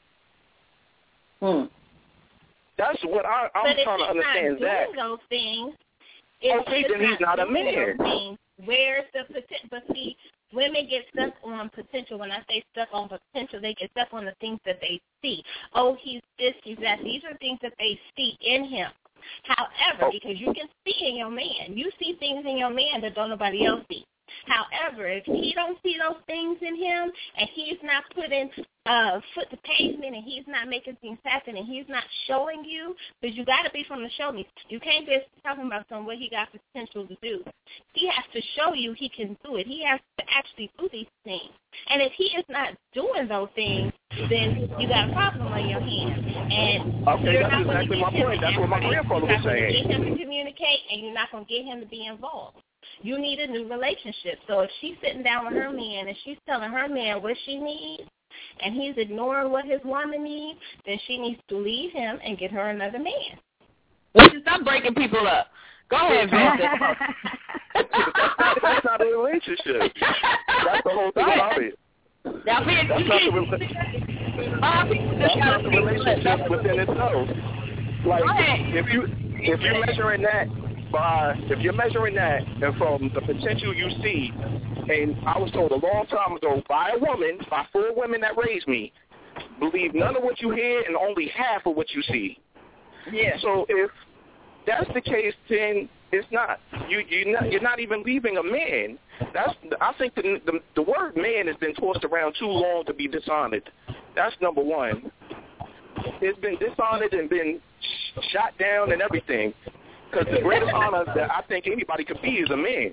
Speaker 3: Hmm.
Speaker 8: That's what I, I'm
Speaker 4: but
Speaker 8: trying to understand.
Speaker 4: If he's not
Speaker 8: that.
Speaker 4: doing those things, if
Speaker 8: Okay,
Speaker 4: he's
Speaker 8: then he's not a
Speaker 4: doing
Speaker 8: man.
Speaker 4: those things, where's the potential? But see, women get stuck on potential. When I say stuck on potential, they get stuck on the things that they see. Oh, he's this, he's that. These are things that they see in him. However, because you can see in your man, you see things in your man that don't nobody else see. However, if he don't see those things in him and he's not putting uh, foot to pavement and he's not making things happen and he's not showing you, because you got to be from the show me. You can't just talking about some what he got potential to do. He has to show you he can do it. He has to actually do these things. And if he is not doing those things, then you got a problem on your hands. And
Speaker 8: Okay,
Speaker 4: you're
Speaker 8: that's
Speaker 4: not going
Speaker 8: exactly
Speaker 4: to
Speaker 8: my
Speaker 4: get him
Speaker 8: point.
Speaker 4: to
Speaker 8: That's what my
Speaker 4: act right.
Speaker 8: grandfather
Speaker 4: You're
Speaker 8: was
Speaker 4: not going to
Speaker 8: saying.
Speaker 4: get him to communicate, and you're not going to get him to be involved. You need a new relationship. So if she's sitting down with her man and she's telling her man what she needs, and he's ignoring what his woman needs, then she needs to leave him and get her another man.
Speaker 3: Listen, stop breaking people up. Go ahead, Vincent.
Speaker 8: that's, not, that's not a relationship. That's the whole thing about it.
Speaker 3: Now, man,
Speaker 8: That's
Speaker 3: you
Speaker 8: not the
Speaker 3: can't.
Speaker 8: relationship.
Speaker 3: Bob, you just
Speaker 8: That's
Speaker 3: gotta
Speaker 8: not the
Speaker 3: speak.
Speaker 8: relationship within itself. Like
Speaker 3: Go ahead.
Speaker 8: if you if you're measuring that by if you're measuring that and from the potential you see, and I was told a long time ago by a woman, by four women that raised me, believe none of what you hear and only half of what you see.
Speaker 3: Yeah.
Speaker 8: So if that's the case, then it's not you. You're not, you're not even leaving a man. That's I think the, the the word man has been tossed around too long to be dishonored. That's number one. It's been dishonored and been sh- shot down and everything. Because the greatest honor that I think anybody could be is a man.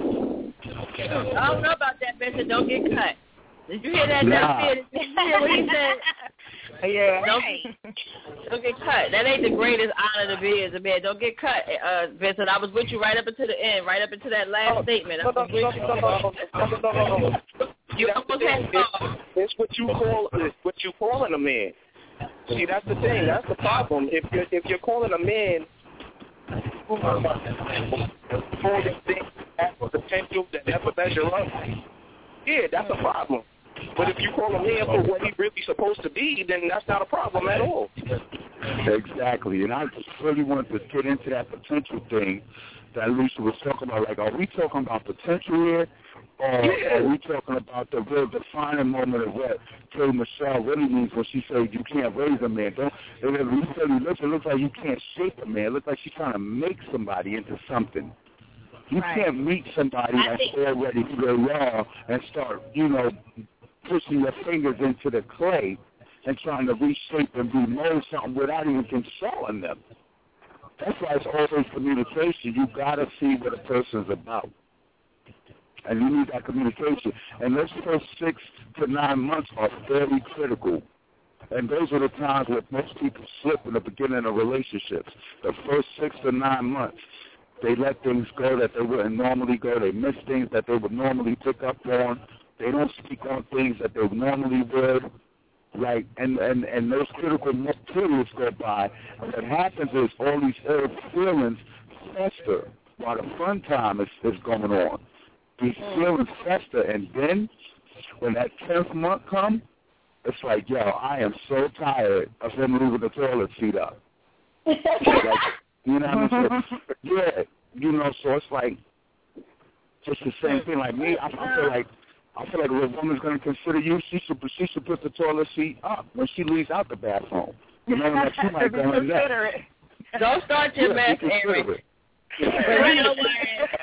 Speaker 3: I don't know about that, Vincent. Don't get cut. Did you hear that?
Speaker 5: Nah.
Speaker 3: Did you hear what he said?
Speaker 7: Yeah.
Speaker 3: Don't, don't get cut. That ain't the greatest honor to be as a man. Don't get cut, uh, Vincent. I was with you right up until the end, right up until that last
Speaker 8: Oh,
Speaker 3: statement. I
Speaker 8: no,
Speaker 3: was
Speaker 8: no,
Speaker 3: with you.
Speaker 8: no, no, no, no, no, no, no.
Speaker 3: You
Speaker 8: That's the
Speaker 3: almost
Speaker 8: thing.
Speaker 3: had
Speaker 8: It's, it's what you call it's what you calling a man. See, that's the thing. That's the problem. If you're if you're calling a man for the thing that has potential that never measure up, yeah, that's a problem. But if you call a man for what he's really supposed to be, then that's not a problem at all.
Speaker 5: Exactly, and I just really want to get into that potential thing that Lisa was talking about. Like, are we talking about potential here, or
Speaker 8: Yeah.
Speaker 5: are we talking about the real defining moment of what Kay Michelle really means when she says you can't raise a man? Don't it really listen, it looks like you can't shape a man. It looks like she's trying to make somebody into something. You
Speaker 4: Right.
Speaker 5: can't meet somebody
Speaker 4: I
Speaker 5: that's
Speaker 4: think-
Speaker 5: already who they are and start, you know, pushing your fingers into the clay and trying to reshape and remold something without even controlling them. That's why it's always communication. You got to see what a person's about. And you need that communication. And those first six to nine months are very critical. And those are the times where most people slip in the beginning of relationships. The first six to nine months. They let things go that they wouldn't normally go. They miss things that they would normally pick up on. They don't speak on things that they normally would. Right, and, and, and those critical periods go by. And what happens is all these ill feelings fester while the fun time is, is going on. These feelings fester, and then when that tenth month comes, it's like, yo, I am so tired of him leaving the toilet seat up. Like, you know what I mean? So, yeah, you know, so it's like just the same thing. Like me, I, I feel like I feel like if a woman's going to consider you, she should she should put the toilet seat up when she leaves out the bathroom. You know that she might go in there.
Speaker 3: Don't start your
Speaker 5: Yeah,
Speaker 3: mess,
Speaker 5: she consider
Speaker 3: Eric.
Speaker 5: it.
Speaker 3: But you know what?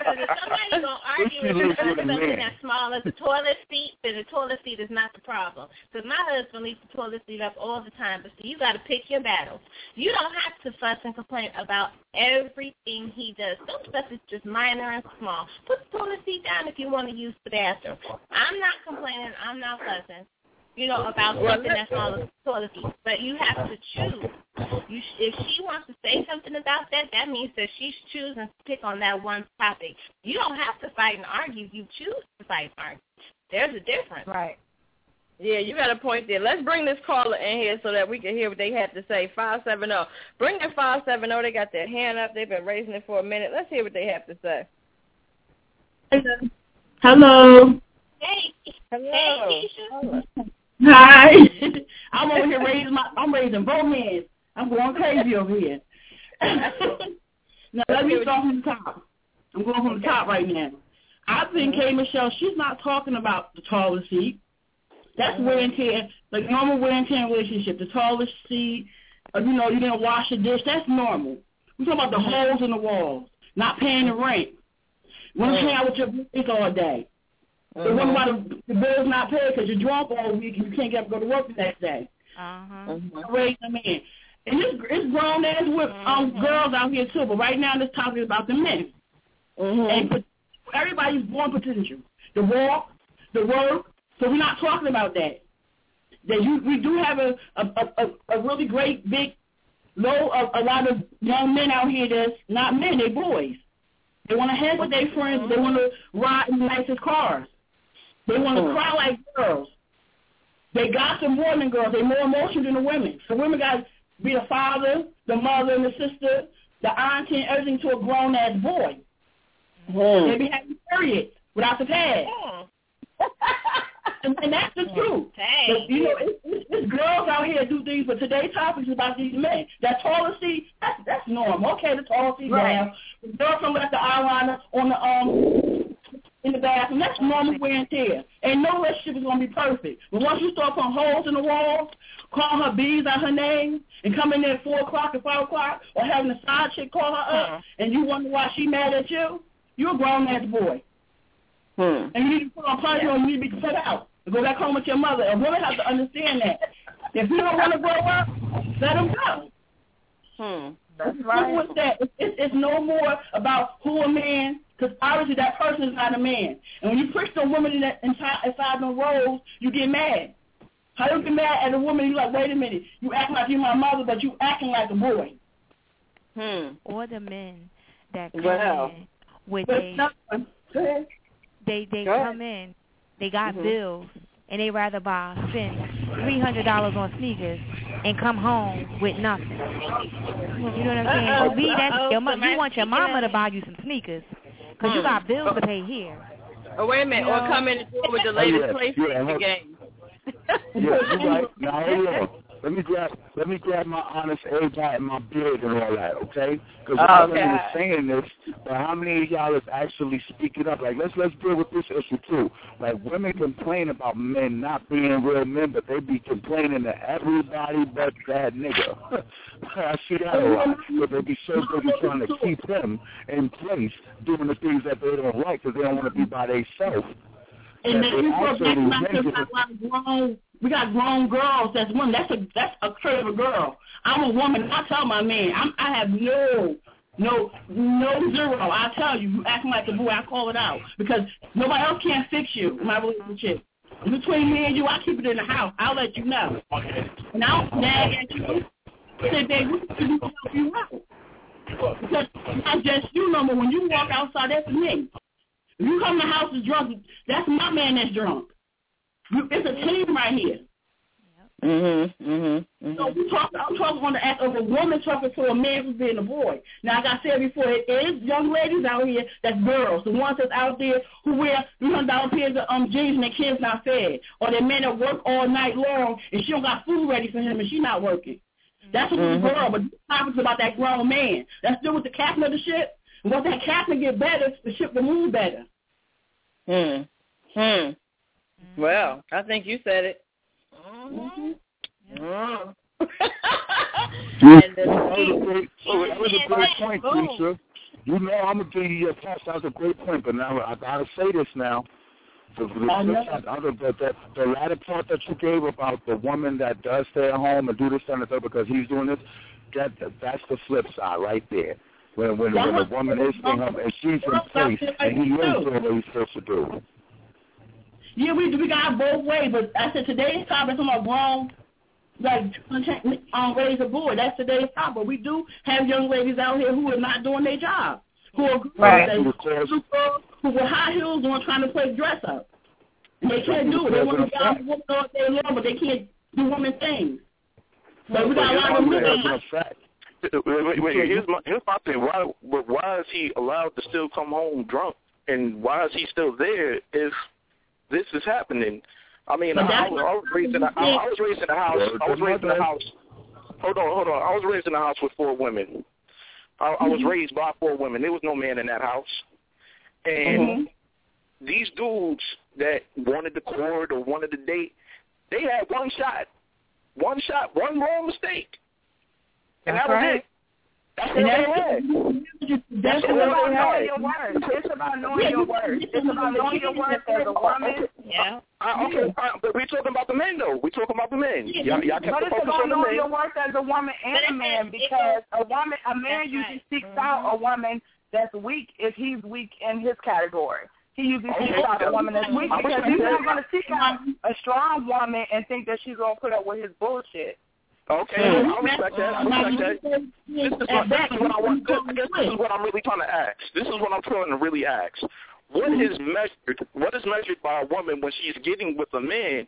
Speaker 4: if somebody's gonna argue with something that's small as the toilet seat, then the toilet seat is not the problem. Because my husband leaves the toilet seat up all the time, but so you got to pick your battles. You don't have to fuss and complain about everything he does. Some stuff is just minor and small. Put the toilet seat down if you want to use the bathroom. I'm not complaining. I'm not fussing. You know, about something that's on the toilet seat. But you have to choose. You sh- if she wants to say something about that, that means that she's choosing to pick on that one topic. You don't have to fight and argue. You choose to fight and argue. There's a difference.
Speaker 3: Right. Yeah, you got a point there. Let's bring this caller in here so that we can hear what they have to say. five seven zero. Bring their five seven zero. They got their hand up. They've been raising it for a minute. Let's hear what they have to say.
Speaker 9: Hello.
Speaker 4: Hey.
Speaker 3: Hello.
Speaker 4: Hey, Keisha.
Speaker 9: Hi. I'm over here raising my, I'm raising both hands. I'm going crazy over here. Now, let me start from the top. I'm going from the top right now. I think K. Michelle, she's not talking about the toilet seat. That's wear and tear, like normal wear and tear in relationship. The toilet seat, uh, you know, you didn't wash the dish, that's normal. We're talking about the holes in the walls, not paying the rent. Want to hang out with your boys all day. They wonder why the, the bill's not paid because you're drunk all week and you can't get up and go to work the next day.
Speaker 4: Uh-huh.
Speaker 9: Raise them in. And it's, it's grown ass with um, mm-hmm. girls out here too, but right now this topic is about the men. Mm-hmm. And everybody's born potential. The walk, the work. So we're not talking about that. That you, we do have a a, a, a really great big low of a lot of young men out here that's not men, they boys. They want to hang with their friends. They want to ride in the nicest cars. They want to cry like girls. They gossip more than girls. They're more emotional than the women. So women got to be the father, the mother, and the sister, the auntie, and everything to a grown-ass boy. Mm. They be having periods without the pad. Mm. and, and that's the truth. But, you know, it's, it's, it's girls out here that do things, but today's topic is about these men. That taller seat, that's, that's normal. Okay, the taller seat right. down. The girlfriend left the eyeliner on the um in the bathroom. That's normal wear and tear. And no relationship is going to be perfect. But once you start putting holes in the walls, calling her bees out her name, and coming in at four o'clock or five o'clock, or having a side chick call her up, uh-huh. and you wonder why she mad at you, you're a grown-ass boy. Hmm. And you need to put on punishment yeah. or you need to be put out. And go back home with your mother. And women have to understand that. If you don't want to grow up, let them go.
Speaker 3: Hmm.
Speaker 9: That's right. With that. It's, it's, it's no more about who a man, because obviously that person is not a man. And when you push the woman in that, inside, inside the roles, you get mad. How you get mad at a woman? You like, wait a minute, you acting like you're my mother, but you acting like a boy.
Speaker 3: Hmm.
Speaker 10: Or the men that come
Speaker 3: wow.
Speaker 10: in with
Speaker 9: but
Speaker 10: a,
Speaker 9: no,
Speaker 10: they they come in, they got mm-hmm. bills, and they rather buy spend three hundred dollars on sneakers and come home with nothing. You know what I'm saying?
Speaker 4: Uh-oh.
Speaker 10: To be that,
Speaker 4: Uh-oh.
Speaker 10: your, you want your mama to buy you some sneakers because hmm. you got bills to pay here.
Speaker 3: Oh, wait a minute. You know? Or come in and do it with the latest oh, yeah. PlayStation yeah. game.
Speaker 5: Yeah, you right. Now, hold on. Let me grab, let me grab my honest everybody and my beard and all that, okay? Because
Speaker 3: oh,
Speaker 5: everybody was saying this, but how many of y'all is actually speaking up? Like, let's let's deal with this issue too. Like, women complain about men not being real men, but they be complaining to everybody but that nigga. I see that a lot. But they be so busy trying to keep them in place, doing the things that they don't like because they don't want to be by themselves.
Speaker 9: And then you go back to a lot of grown. We got grown girls that's women. That's a that's a trait of a girl. I'm a woman. I tell my man, I'm, I have no, no, no zero. I tell you, you acting like a boy. I call it out because nobody else can fix you in my relationship. Between me and you, I keep it in the house. I'll let you know. And I don't nag at you. I say, baby, what can you help you out? Because it's not just you no more. When you walk outside, that's me. If you come to the house is drunk, that's my man that's drunk. It's a team right here.
Speaker 3: Mhm, mhm, mhm.
Speaker 9: So we talk. I'm talking on the act of a woman talking to a man who's being a boy. Now, like I said before, it is young ladies out here that's girls, the ones that's out there who wear three hundred dollar pairs of um, jeans and their kids not fed, or their men that work all night long and she don't got food ready for him and she not working. That's a mm-hmm. girl, but this topic is about that grown man. That's still with the captain of the ship. And once that captain get better, the ship will move better.
Speaker 3: Hmm. Hmm. Well, I think you said it. Mm-hmm. Mm.
Speaker 5: and the that was a great, oh, that was a great point, Keisha. You know, I'm gonna give you your thoughts. That's a great point, but now I gotta say this now. The, the, the, the, the, the latter part that you gave about the woman that does stay at home and do this and that because he's doing this, that that's the flip side right there. When when, when a woman is staying home and she's in place and he is doing what he's supposed to do.
Speaker 9: Yeah, we we got both ways, but I said today's topic is about grown, like um, raise a boy. That's today's topic. But we do have young ladies out here who are not doing their job, who are
Speaker 7: right.
Speaker 9: who, who with high heels on trying to play dress up. And they can't do it. They want to job women all day long, but they can't do women things. So we got a lot of women.
Speaker 8: Wait, wait, here's my here's my thing. Why why is he allowed to still come home drunk, and why is he still there if this is happening? I mean, I, I, was, I was raised in a, I, I was raised in a house. I was raised in a house. Hold on, hold on. I was raised in a house with four women. I, I was raised by four women. There was no man in that house, and mm-hmm. these dudes that wanted to court or wanted to date, they had one shot, one shot, one wrong mistake. And
Speaker 7: That's
Speaker 8: that was
Speaker 7: right.
Speaker 8: it. That's what they had.
Speaker 7: That's about knowing your words. It's about knowing your words. It's about knowing your words as a woman.
Speaker 8: Yeah. Uh, okay, uh, but we're talking about the men, though. We're talking about the men. Y'all, y'all kept
Speaker 7: but
Speaker 8: the
Speaker 7: it's
Speaker 8: focus
Speaker 7: about
Speaker 8: on the
Speaker 7: knowing
Speaker 8: men.
Speaker 7: your worth as a woman and a man, because a woman, a man usually seeks out a woman that's weak if he's weak in his category. He usually seeks
Speaker 8: Okay.
Speaker 7: out a woman that's weak because he's not going to seek out a strong woman and think that she's going to put up with his bullshit.
Speaker 8: Okay, I respect that. I respect that. This is what, this is what I want. This, I guess this is what I'm really trying to ask. This is what I'm trying to really ask. What is measured? What is measured by a woman when she's getting with a man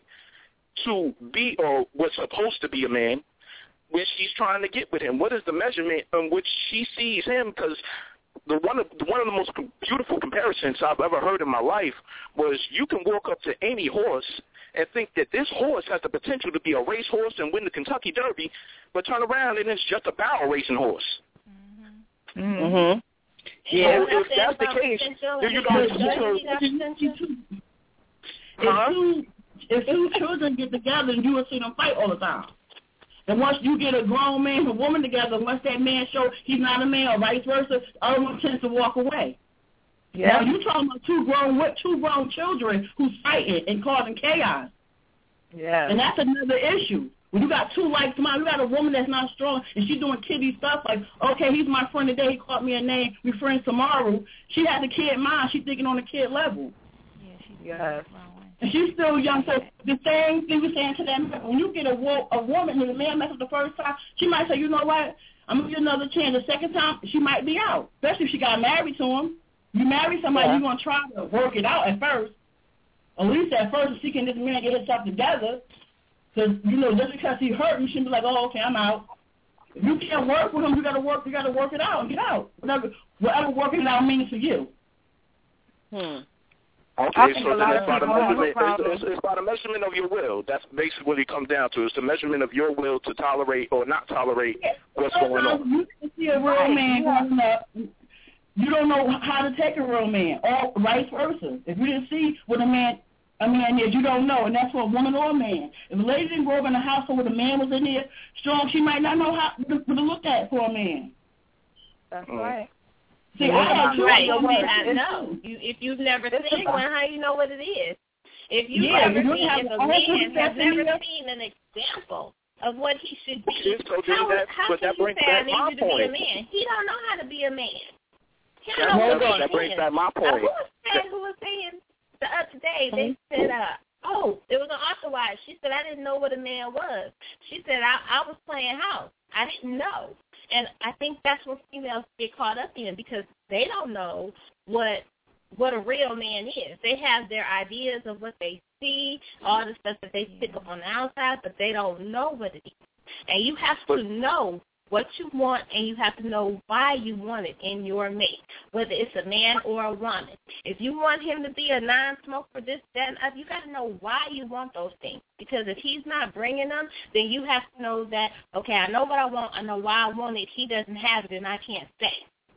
Speaker 8: to be, or what's supposed to be a man, when she's trying to get with him? What is the measurement in which she sees him? Because the one of one of the most beautiful comparisons I've ever heard in my life was you can walk up to any horse and think that this horse has the potential to be a racehorse and win the Kentucky Derby, but turn around and it's just a barrel racing horse.
Speaker 3: Mm-hmm. Mm-hmm. Yeah.
Speaker 8: So if that's the case, then you got to...
Speaker 9: If two, if two children get together, you will see them fight all the time. And once you get a grown man and a woman together, once that man shows he's not a man or vice versa, the other one tends to walk away. Yeah, now, you're talking about two grown what two grown children who's fighting and causing chaos.
Speaker 7: Yeah.
Speaker 9: And that's another issue. When you got two like tomorrow, you got a woman that's not strong and she's doing kiddie stuff like, okay, he's my friend today, he called me a name, we friends tomorrow. She has a kid mind, she's thinking on a kid level.
Speaker 10: Yeah, she's
Speaker 7: yes.
Speaker 9: And she's still young, so the same thing we're saying to that, when you get a, wo- a woman and the man messes up the first time, she might say, you know what, I'm going to get another chance. The second time, she might be out, especially if she got married to him. You marry somebody, yeah. You're going to try to work it out at first. At least at first, she can this man get himself together. Because, you know, just because he hurt, you shouldn't be like, oh, okay, I'm out. If you can't work with him, you got to work You got to work it out and get out. Whatever, whatever working it out means for you.
Speaker 3: Hmm.
Speaker 8: Okay, so then it's about, a measurement, it's, it's, it's about a measurement of your will. That's basically what it comes down to. It's the measurement of your will to tolerate or not tolerate yeah. what's going on.
Speaker 9: You can see a real man going up. You don't know how to take a real man, or vice versa. If you didn't see what a man a man is, you don't know, and that's for a woman or a man. If a lady didn't grow up in a household where the man was in there strong, she might not know how to, to look at for a man.
Speaker 7: That's mm. right.
Speaker 9: See, yeah, I had
Speaker 4: right. You may not know. You, if you've never seen one, how you know what it is? If you've
Speaker 9: yeah,
Speaker 4: never
Speaker 9: you
Speaker 4: seen,
Speaker 9: have,
Speaker 4: if a man has never seen an example of what he should be,
Speaker 8: so
Speaker 4: how,
Speaker 8: that,
Speaker 4: how can
Speaker 8: that
Speaker 4: you say I need you to
Speaker 8: point.
Speaker 4: be a man? He don't know how to be a man. He
Speaker 8: that,
Speaker 4: don't know
Speaker 8: that,
Speaker 4: what
Speaker 8: that brings back my point.
Speaker 4: Uh, who was saying, who was saying the other day, they said, uh, oh, it was an author wife. She said, I didn't know what a man was. She said, I, I was playing house. I didn't know. And I think that's what females get caught up in, because they don't know what what a real man is. They have their ideas of what they see, all the stuff that they pick up on the outside, but they don't know what it is. And you have to know what you want, and you have to know why you want it in your mate, whether it's a man or a woman. If you want him to be a non-smoker, this, that, and other, you got to know why you want those things. Because if he's not bringing them, then you have to know that, okay, I know what I want, I know why I want it, he doesn't have it, and I can't stay.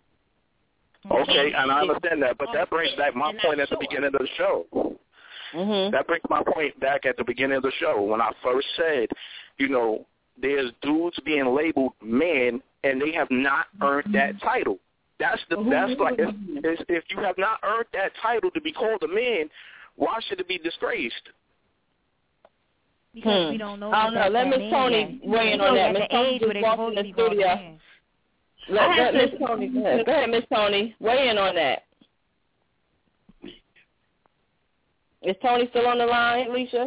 Speaker 8: Okay, and I understand that, but that brings back my point at the beginning of the show.
Speaker 3: Mm-hmm.
Speaker 8: That brings my point back at the beginning of the show when I first said, you know, there's dudes being labeled men, and they have not earned that title. That's the that's like if, if you have not earned that title to be called a man, why should it be disgraced?
Speaker 10: Because
Speaker 3: hmm.
Speaker 10: we don't know.
Speaker 3: I don't know. Let Miss Tony weigh in on that. Miss Tony just walked in the studio. Let, let Miss Tony go ahead. Go ahead, Miss Tony. Weigh in on that. Is Tony still on the line, Alicia?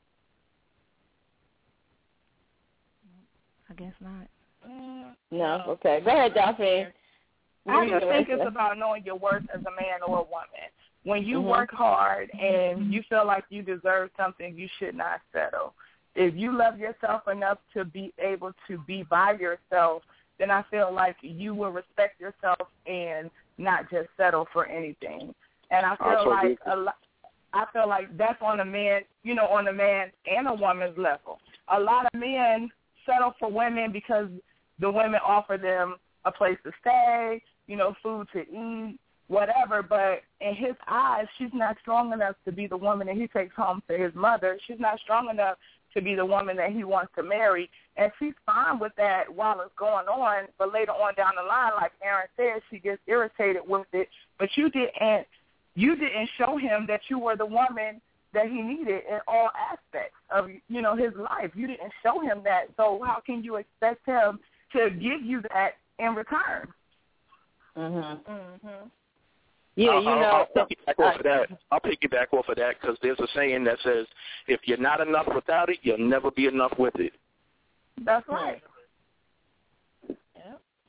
Speaker 10: I guess not.
Speaker 3: No. Okay. Go ahead, Daphne.
Speaker 7: I just think it's about knowing your worth as a man or a woman. When you mm-hmm. work hard and you feel like you deserve something, you should not settle. If you love yourself enough to be able to be by yourself, then I feel like you will respect yourself and not just settle for anything. And I feel like a lot, I feel like that's on a man, you know, on a man and a woman's level. A lot of men settle for women because the women offer them a place to stay, you know, food to eat, whatever. But in his eyes, she's not strong enough to be the woman that he takes home to his mother. She's not strong enough to be the woman that he wants to marry. And she's fine with that while it's going on. But later on down the line, like Aaron said, she gets irritated with it. But you didn't, you didn't show him that you were the woman that he needed in all aspects of, you know, his life. You didn't show him that. So how can you expect him to give you that in return?
Speaker 3: Mm-hmm.
Speaker 7: Mm-hmm.
Speaker 3: Yeah, you
Speaker 8: I'll,
Speaker 3: know.
Speaker 8: I'll piggyback off of that. I'll piggyback off of that because there's a saying that says, if you're not enough without it, you'll never be enough with it.
Speaker 7: That's right.
Speaker 3: Yeah.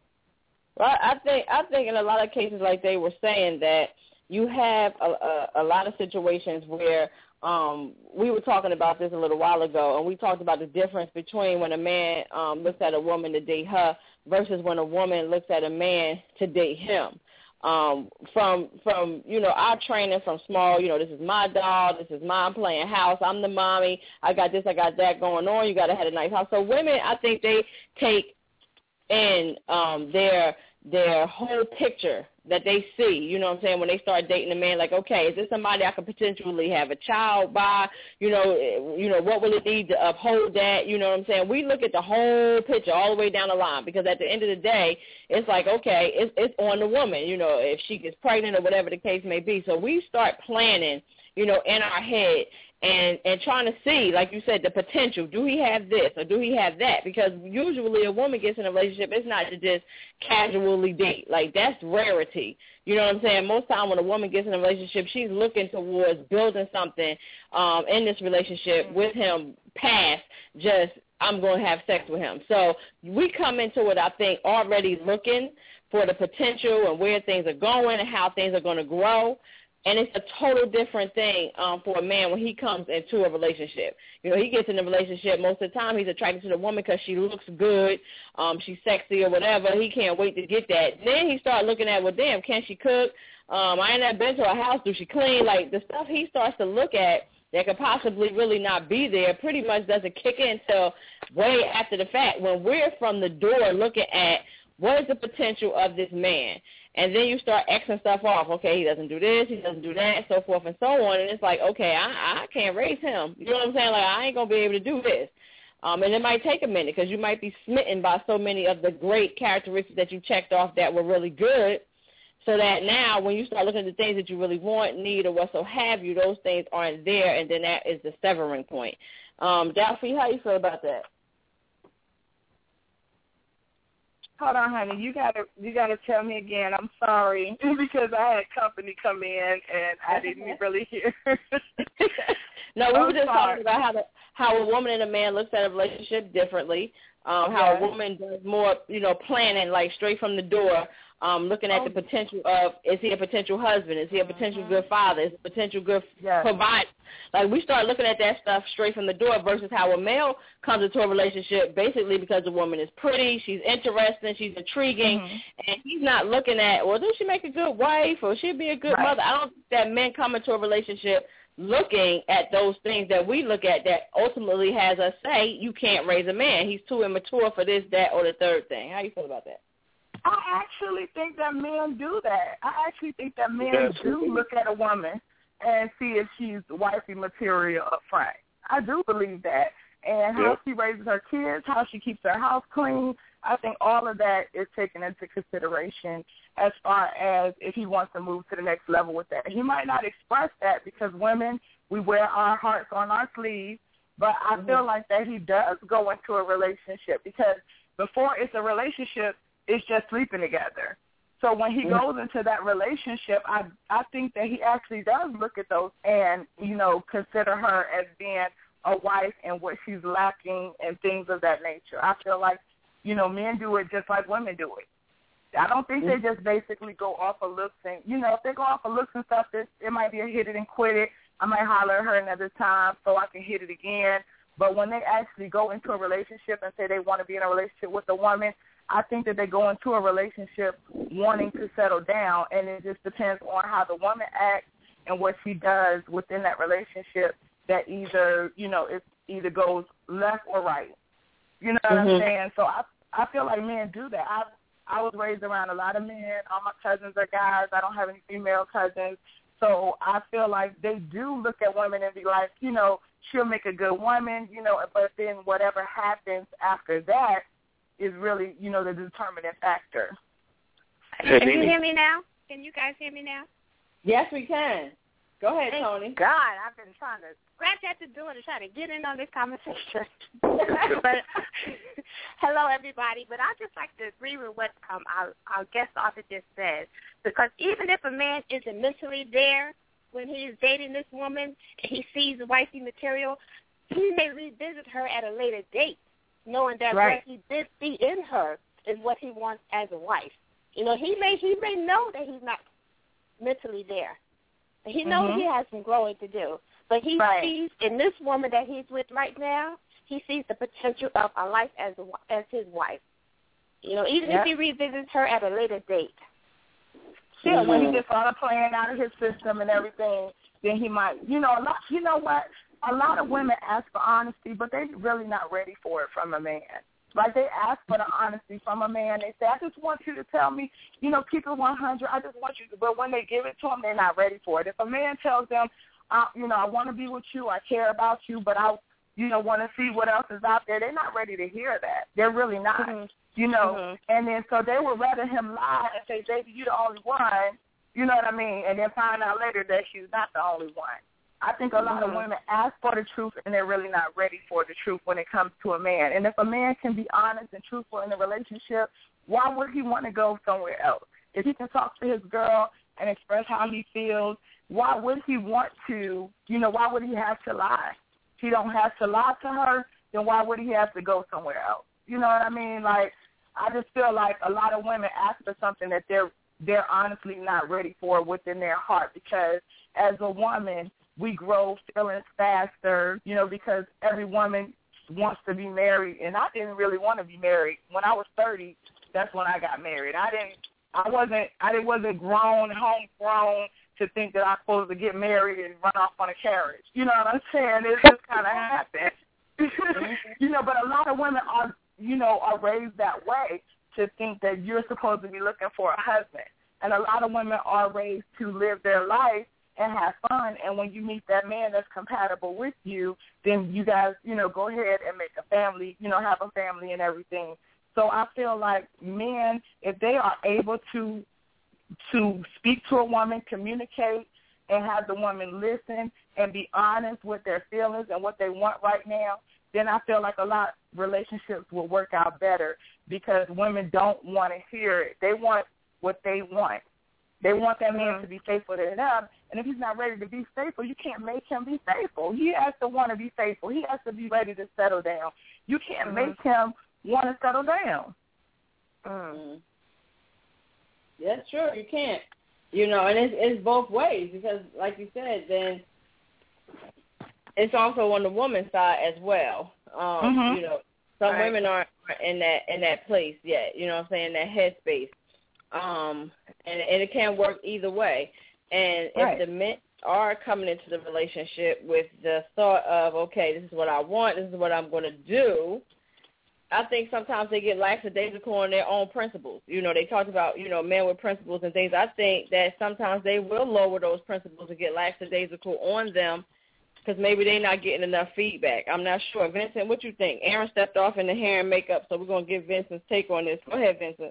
Speaker 3: Well, I think I think in a lot of cases, like they were saying, that you have a, a, a lot of situations where um, we were talking about this a little while ago, and we talked about the difference between when a man um, looks at a woman to date her versus when a woman looks at a man to date him. Um, from, from, you know, our training from small, you know, this is my dog, this is mine playing house, I'm the mommy, I got this, I got that going on, you got to have a nice house. So women, I think they take in um, their their whole picture that they see, you know what I'm saying, when they start dating a man, like, okay, is this somebody I could potentially have a child by, you know, you know, what will it need to uphold that, you know what I'm saying? We look at the whole picture all the way down the line, because at the end of the day, it's like, okay, it's, it's on the woman, you know, if she gets pregnant or whatever the case may be. So we start planning, you know, in our head, and and trying to see, like you said, the potential. Do he have this or do he have that? Because usually a woman gets in a relationship, it's not to just casually date. Like, that's rarity. You know what I'm saying? Most time when a woman gets in a relationship, she's looking towards building something um, in this relationship with him past just, I'm going to have sex with him. So we come into it, I think, already looking for the potential and where things are going and how things are going to grow. And it's a total different thing um, for a man when he comes into a relationship. You know, he gets in a relationship, most of the time he's attracted to the woman because she looks good, um, she's sexy or whatever. He can't wait to get that. Then he starts looking at, well, damn, can she cook? Um, I ain't never been to her house. Do she clean? Like, the stuff he starts to look at that could possibly really not be there pretty much doesn't kick in until way after the fact, when we're from the door looking at what is the potential of this man. And then you start Xing stuff off. Okay, he doesn't do this, he doesn't do that, and so forth and so on. And it's like, okay, I, I can't raise him. You know what I'm saying? Like, I ain't going to be able to do this. Um, and it might take a minute because you might be smitten by so many of the great characteristics that you checked off that were really good, so that now when you start looking at the things that you really want, need, or what so have you, those things aren't there, and then that is the severing point. Um, Daphne, how you feel about that?
Speaker 7: Hold on, honey. You gotta you gotta tell me again. I'm sorry because I had company come in and I didn't really hear.
Speaker 3: No, we
Speaker 7: I'm
Speaker 3: were just
Speaker 7: sorry.
Speaker 3: talking about how the how a woman and a man looks at a relationship differently. Um, how
Speaker 7: Yes.
Speaker 3: a woman does more, you know, planning, like straight from the door, um, looking at
Speaker 7: Oh.
Speaker 3: the potential of, is he a potential husband? Is he a potential
Speaker 7: Mhm.
Speaker 3: good father? Is he a potential good
Speaker 7: Yes.
Speaker 3: provider? Like, we start looking at that stuff straight from the door versus how a male comes into a relationship basically because the woman is pretty, she's interesting, she's intriguing,
Speaker 7: Mhm.
Speaker 3: and he's not looking at, well, does she make a good wife or she'll be a good
Speaker 7: Right.
Speaker 3: mother? I don't think that men come into a relationship looking at those things that we look at that ultimately has us say, you can't raise a man. He's too immature for this, that, or the third thing. How you feel about that?
Speaker 7: I actually think that men do that. I actually think that men
Speaker 8: Yes.
Speaker 7: do look at a woman and see if she's wifey material up front. I do believe that. And how
Speaker 8: Yep.
Speaker 7: she raises her kids, how she keeps her house clean. I think all of that is taken into consideration as far as if he wants to move to the next level with that. He might not express that because women, we wear our hearts on our sleeves, but I mm-hmm. feel like that he does go into a relationship because before it's a relationship, it's just sleeping together. So when he goes into that relationship, I I think that he actually does look at those and, you know, consider her as being a wife and what she's lacking and things of that nature. I feel like, you know, men do it just like women do it. I don't think they just basically go off of looks and, you know, if they go off of looks and stuff, it, it might be a hit it and quit it. I might holler at her another time so I can hit it again. But when they actually go into a relationship and say they want to be in a relationship with a woman, I think that they go into a relationship wanting to settle down, and it just depends on how the woman acts and what she does within that relationship that either, you know, it either goes left or right. You know what mm-hmm. I'm saying? So I I feel like men do that. I I was raised around a lot of men. All my cousins are guys. I don't have any female cousins. So I feel like they do look at women and be like, you know, she'll make a good woman, you know, but then whatever happens after that is really, you know, the determining factor.
Speaker 4: Can you hear me now? Can you guys hear me now?
Speaker 3: Yes, we can. Go ahead,
Speaker 4: Thank
Speaker 3: Tony.
Speaker 4: God, I've been trying to scratch at the door to try to get in on this conversation. But hello, everybody. But I just like to agree with what um, our, our guest author just said, because even if a man isn't mentally there when he is dating this woman and he sees the wifey material, he may revisit her at a later date, knowing that
Speaker 7: right.
Speaker 4: what he did see in her is what he wants as a wife. You know, he may he may know that he's not mentally there. He knows mm-hmm. he has some growing to do. But he right. sees in this woman that he's with right now, he sees the potential of a life as a, as his wife. You know, even yep. if he revisits her at a later date.
Speaker 7: Yeah,
Speaker 4: mm-hmm.
Speaker 7: when he gets all the playing out of his system and everything, then he might, you know, a lot, you know what? A lot of women ask for honesty, but they're really not ready for it from a man. Like, they ask for the honesty from a man. They say, I just want you to tell me, you know, keep it one hundred. I just want you to. But when they give it to them, they're not ready for it. If a man tells them, uh, you know, I want to be with you, I care about you, but I, you know, want to see what else is out there, they're not ready to hear that. They're really not, mm-hmm. you know. Mm-hmm. And then so they would rather him lie and say, baby, you're the only one, you know what I mean, and then find out later that she's not the only one. I think a lot mm-hmm. of women ask for the truth, and they're really not ready for the truth when it comes to a man. And if a man can be honest and truthful in a relationship, why would he want to go somewhere else? If he can talk to his girl and express how he feels, why would he want to, you know, why would he have to lie? If he don't have to lie to her, then why would he have to go somewhere else? You know what I mean? Like, I just feel like a lot of women ask for something that they're they're honestly not ready for within their heart, because as a woman, we grow feelings faster, you know, because every woman wants to be married, and I didn't really want to be married. When I was thirty, that's when I got married. I didn't, I wasn't, I didn't, wasn't grown, homegrown to think that I was supposed to get married and run off on a carriage. You know what I'm saying? It just kind of happened. You know, but a lot of women are, you know, are raised that way to think that you're supposed to be looking for a husband, and a lot of women are raised to live their life and have fun, and when you meet that man that's compatible with you, then you guys, you know, go ahead and make a family, you know, have a family and everything. So I feel like men, if they are able to to speak to a woman, communicate, and have the woman listen and be honest with their feelings and what they want right now, then I feel like a lot of relationships will work out better, because women don't want to hear it. They want what they want. They want that man to be faithful to them, and if he's not ready to be faithful, you can't make him be faithful. He has to want to be faithful. He has to be ready to settle down. You can't mm-hmm. make him want to settle down.
Speaker 3: Mm. Yeah, sure, you can't. You know, and it's, it's both ways, because, like you said, then it's also on the woman's side as well. Um,
Speaker 7: mm-hmm.
Speaker 3: You know, some
Speaker 7: right.
Speaker 3: women aren't in that in that place yet. You know what I'm saying? That headspace. Um, and, and it can work either way. And
Speaker 7: right.
Speaker 3: if the men are coming into the relationship with the thought of, okay, this is what I want, this is what I'm going to do, I think sometimes they get lackadaisical on their own principles. You know, they talked about, you know, men with principles and things. I think that sometimes they will lower those principles and get lackadaisical on them because maybe they're not getting enough feedback. I'm not sure. Vincent, what you think? Aaron stepped off in the hair and makeup, so we're going to give Vincent's take on this. Go ahead, Vincent.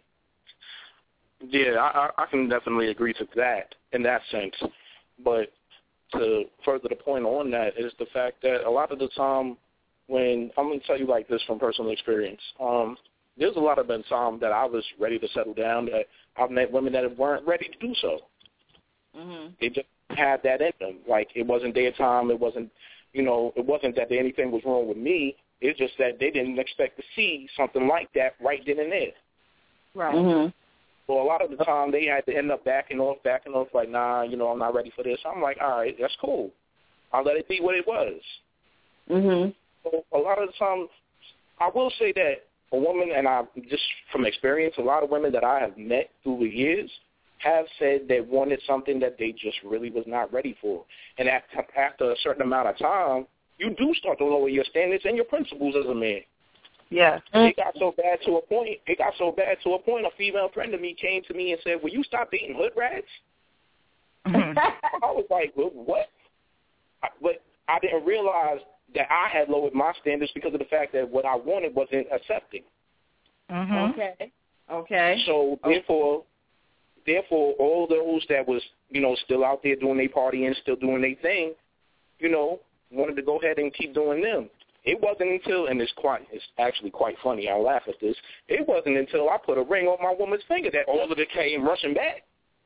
Speaker 8: Yeah, I, I can definitely agree to that in that sense. But to further the point on that is the fact that a lot of the time when, I'm going to tell you like this from personal experience, um, there's a lot of the time that I was ready to settle down that I've met women that weren't ready to do so.
Speaker 3: Mm-hmm.
Speaker 8: They just had that in them. Like, it wasn't their time. It wasn't, you know, it wasn't that anything was wrong with me. It's just that they didn't expect to see something like that right then and there.
Speaker 3: Right. Mm-hmm.
Speaker 8: So a lot of the time they had to end up backing off, backing off, like, nah, you know, I'm not ready for this. I'm like, all right, that's cool. I'll let it be what it was.
Speaker 3: Mm-hmm.
Speaker 8: So a lot of the time, I will say that a woman, and I just from experience, a lot of women that I have met through the years have said they wanted something that they just really was not ready for. And after a certain amount of time, you do start to lower your standards and your principles as a man.
Speaker 7: Yeah.
Speaker 8: It got so bad to a point, it got so bad to a point, a female friend of me came to me and said, will you stop dating hood rats? Mm-hmm. I was like, well, what? I, but I didn't realize that I had lowered my standards because of the fact that what I wanted wasn't accepting.
Speaker 3: Mm-hmm. Okay. Okay.
Speaker 8: So,
Speaker 3: okay.
Speaker 8: therefore, therefore, all those that was, you know, still out there doing their partying, still doing their thing, you know, wanted to go ahead and keep doing them. It wasn't until, and it's quite, it's actually quite funny, I laugh at this, it wasn't until I put a ring on my woman's finger that all of it came rushing back.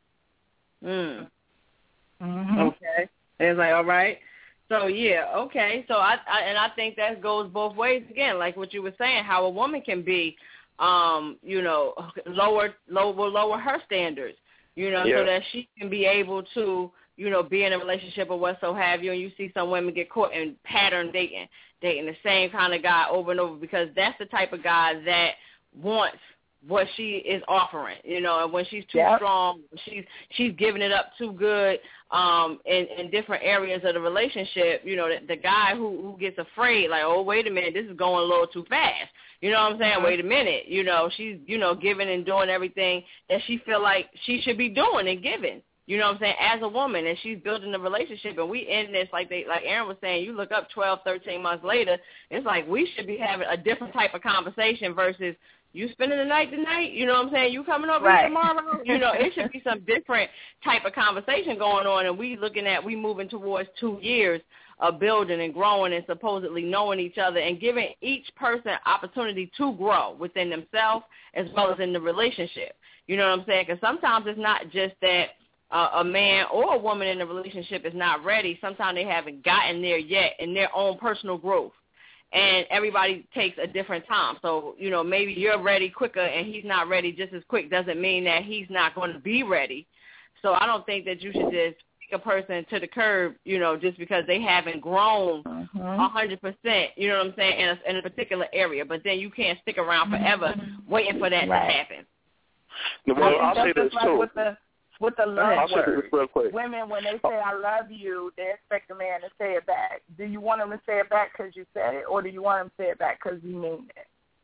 Speaker 3: Mm.
Speaker 7: Mm-hmm.
Speaker 3: Okay. It's like, all right. So, yeah, okay. So, I, I and I think that goes both ways, again, like what you were saying, how a woman can be, um, you know, lower, lower, lower her standards, you know,
Speaker 8: yeah.
Speaker 3: so that she can be able to, you know, be in a relationship or what so have you, and you see some women get caught in pattern dating, dating the same kind of guy over and over, because that's the type of guy that wants what she is offering, you know, and when she's too
Speaker 7: yep.
Speaker 3: strong, she's she's giving it up too good um, in, in different areas of the relationship, you know, the, the guy who, who gets afraid, like, oh, wait a minute, this is going a little too fast. You know what I'm saying? Mm-hmm. Wait a minute. You know, she's, you know, giving and doing everything that she feel like she should be doing and giving. You know what I'm saying, as a woman, and she's building a relationship, and we in this, like they, like Aaron was saying, you look up twelve, thirteen months later, it's like we should be having a different type of conversation versus you spending the night tonight, you know what I'm saying, you coming over
Speaker 7: right.
Speaker 3: here tomorrow, you know, it should be some different type of conversation going on, and we looking at, we moving towards two years of building and growing and supposedly knowing each other and giving each person opportunity to grow within themselves as well as in the relationship. You know what I'm saying? Because sometimes it's not just that Uh, a man or a woman in a relationship is not ready. Sometimes they haven't gotten there yet in their own personal growth. And everybody takes a different time. So, you know, maybe you're ready quicker and he's not ready just as quick doesn't mean that he's not going to be ready. So I don't think that you should just kick a person to the curb, you know, just because they haven't grown mm-hmm. one hundred percent, you know what I'm saying, in a, in a particular area. But then you can't stick around forever waiting for that
Speaker 7: right.
Speaker 3: to happen.
Speaker 8: Well, I'll say this,
Speaker 7: like
Speaker 8: too.
Speaker 7: With the, With the love
Speaker 8: I'll say this real quick.
Speaker 7: Women, when they say I love you, they expect a man to say it back. Do you want him to say it back because you said it, or do you want him to say it back because you mean it?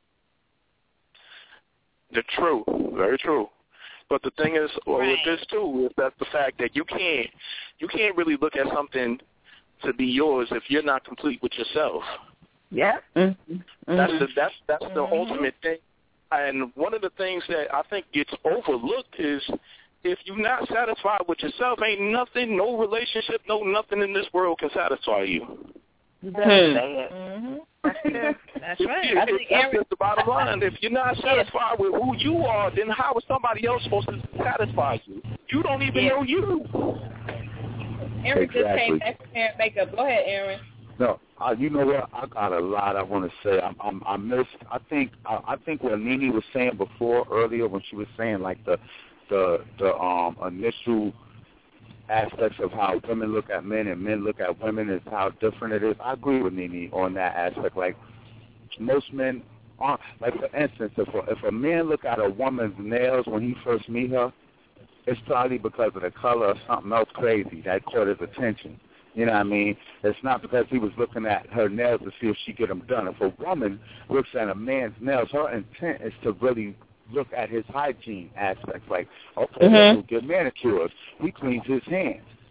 Speaker 8: The true, very true. But the thing is, well,
Speaker 3: right.
Speaker 8: with this too, is that the fact that you can't, you can't really look at something to be yours if you're not complete with yourself.
Speaker 7: Yeah. Mm-hmm.
Speaker 8: That's the that's that's
Speaker 7: mm-hmm.
Speaker 8: the ultimate thing. And one of the things that I think gets overlooked is, if you're not satisfied with yourself, ain't nothing, no relationship, no nothing in this world can satisfy you.
Speaker 7: You better say it.
Speaker 3: Mm-hmm. That's right.
Speaker 8: If, if, that's just the bottom line. If you're not satisfied with who you are, then how is somebody else supposed to satisfy you? You don't even
Speaker 3: yeah.
Speaker 8: know you.
Speaker 3: Aaron
Speaker 5: exactly.
Speaker 3: just came back from hair and makeup. Go ahead, Aaron.
Speaker 5: No, uh, you know what? I got a lot I want to say. I, I, I missed. I think. I, I think what Nene was saying before earlier when she was saying like the, the, the um initial aspects of how women look at men and men look at women is how different it is. I agree with Nene on that aspect. Like most men aren't. Like for instance, if a, if a man look at a woman's nails when he first meet her, it's probably because of the color or something else crazy that caught his attention. You know what I mean? It's not because he was looking at her nails to see if she get them done. If a woman looks at a man's nails, her intent is to really look at his hygiene aspects. Like, okay,
Speaker 3: mm-hmm.
Speaker 5: we'll get manicures. He cleans his hands.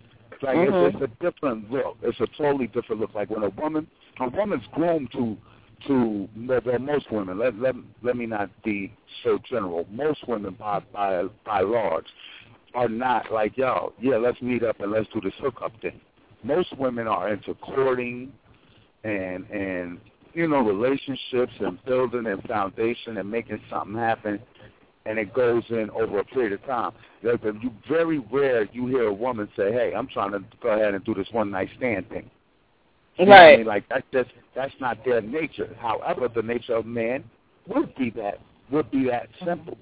Speaker 5: Like
Speaker 3: mm-hmm.
Speaker 5: it's, it's a different look. It's a totally different look. Like when a woman, a woman's groomed to, to well, most women. Let let let me not be so general. Most women, by by by large, are not like yo. Yeah, let's meet up and let's do this hookup thing. Most women are into courting, and and you know relationships and building and foundation and making something happen. And it goes in over a period of time. Like, you very rare you hear a woman say, "Hey, I'm trying to go ahead and do this one night stand thing." You know what I mean? Like that's just that's not their nature. However, the nature of man would be that would be that simple.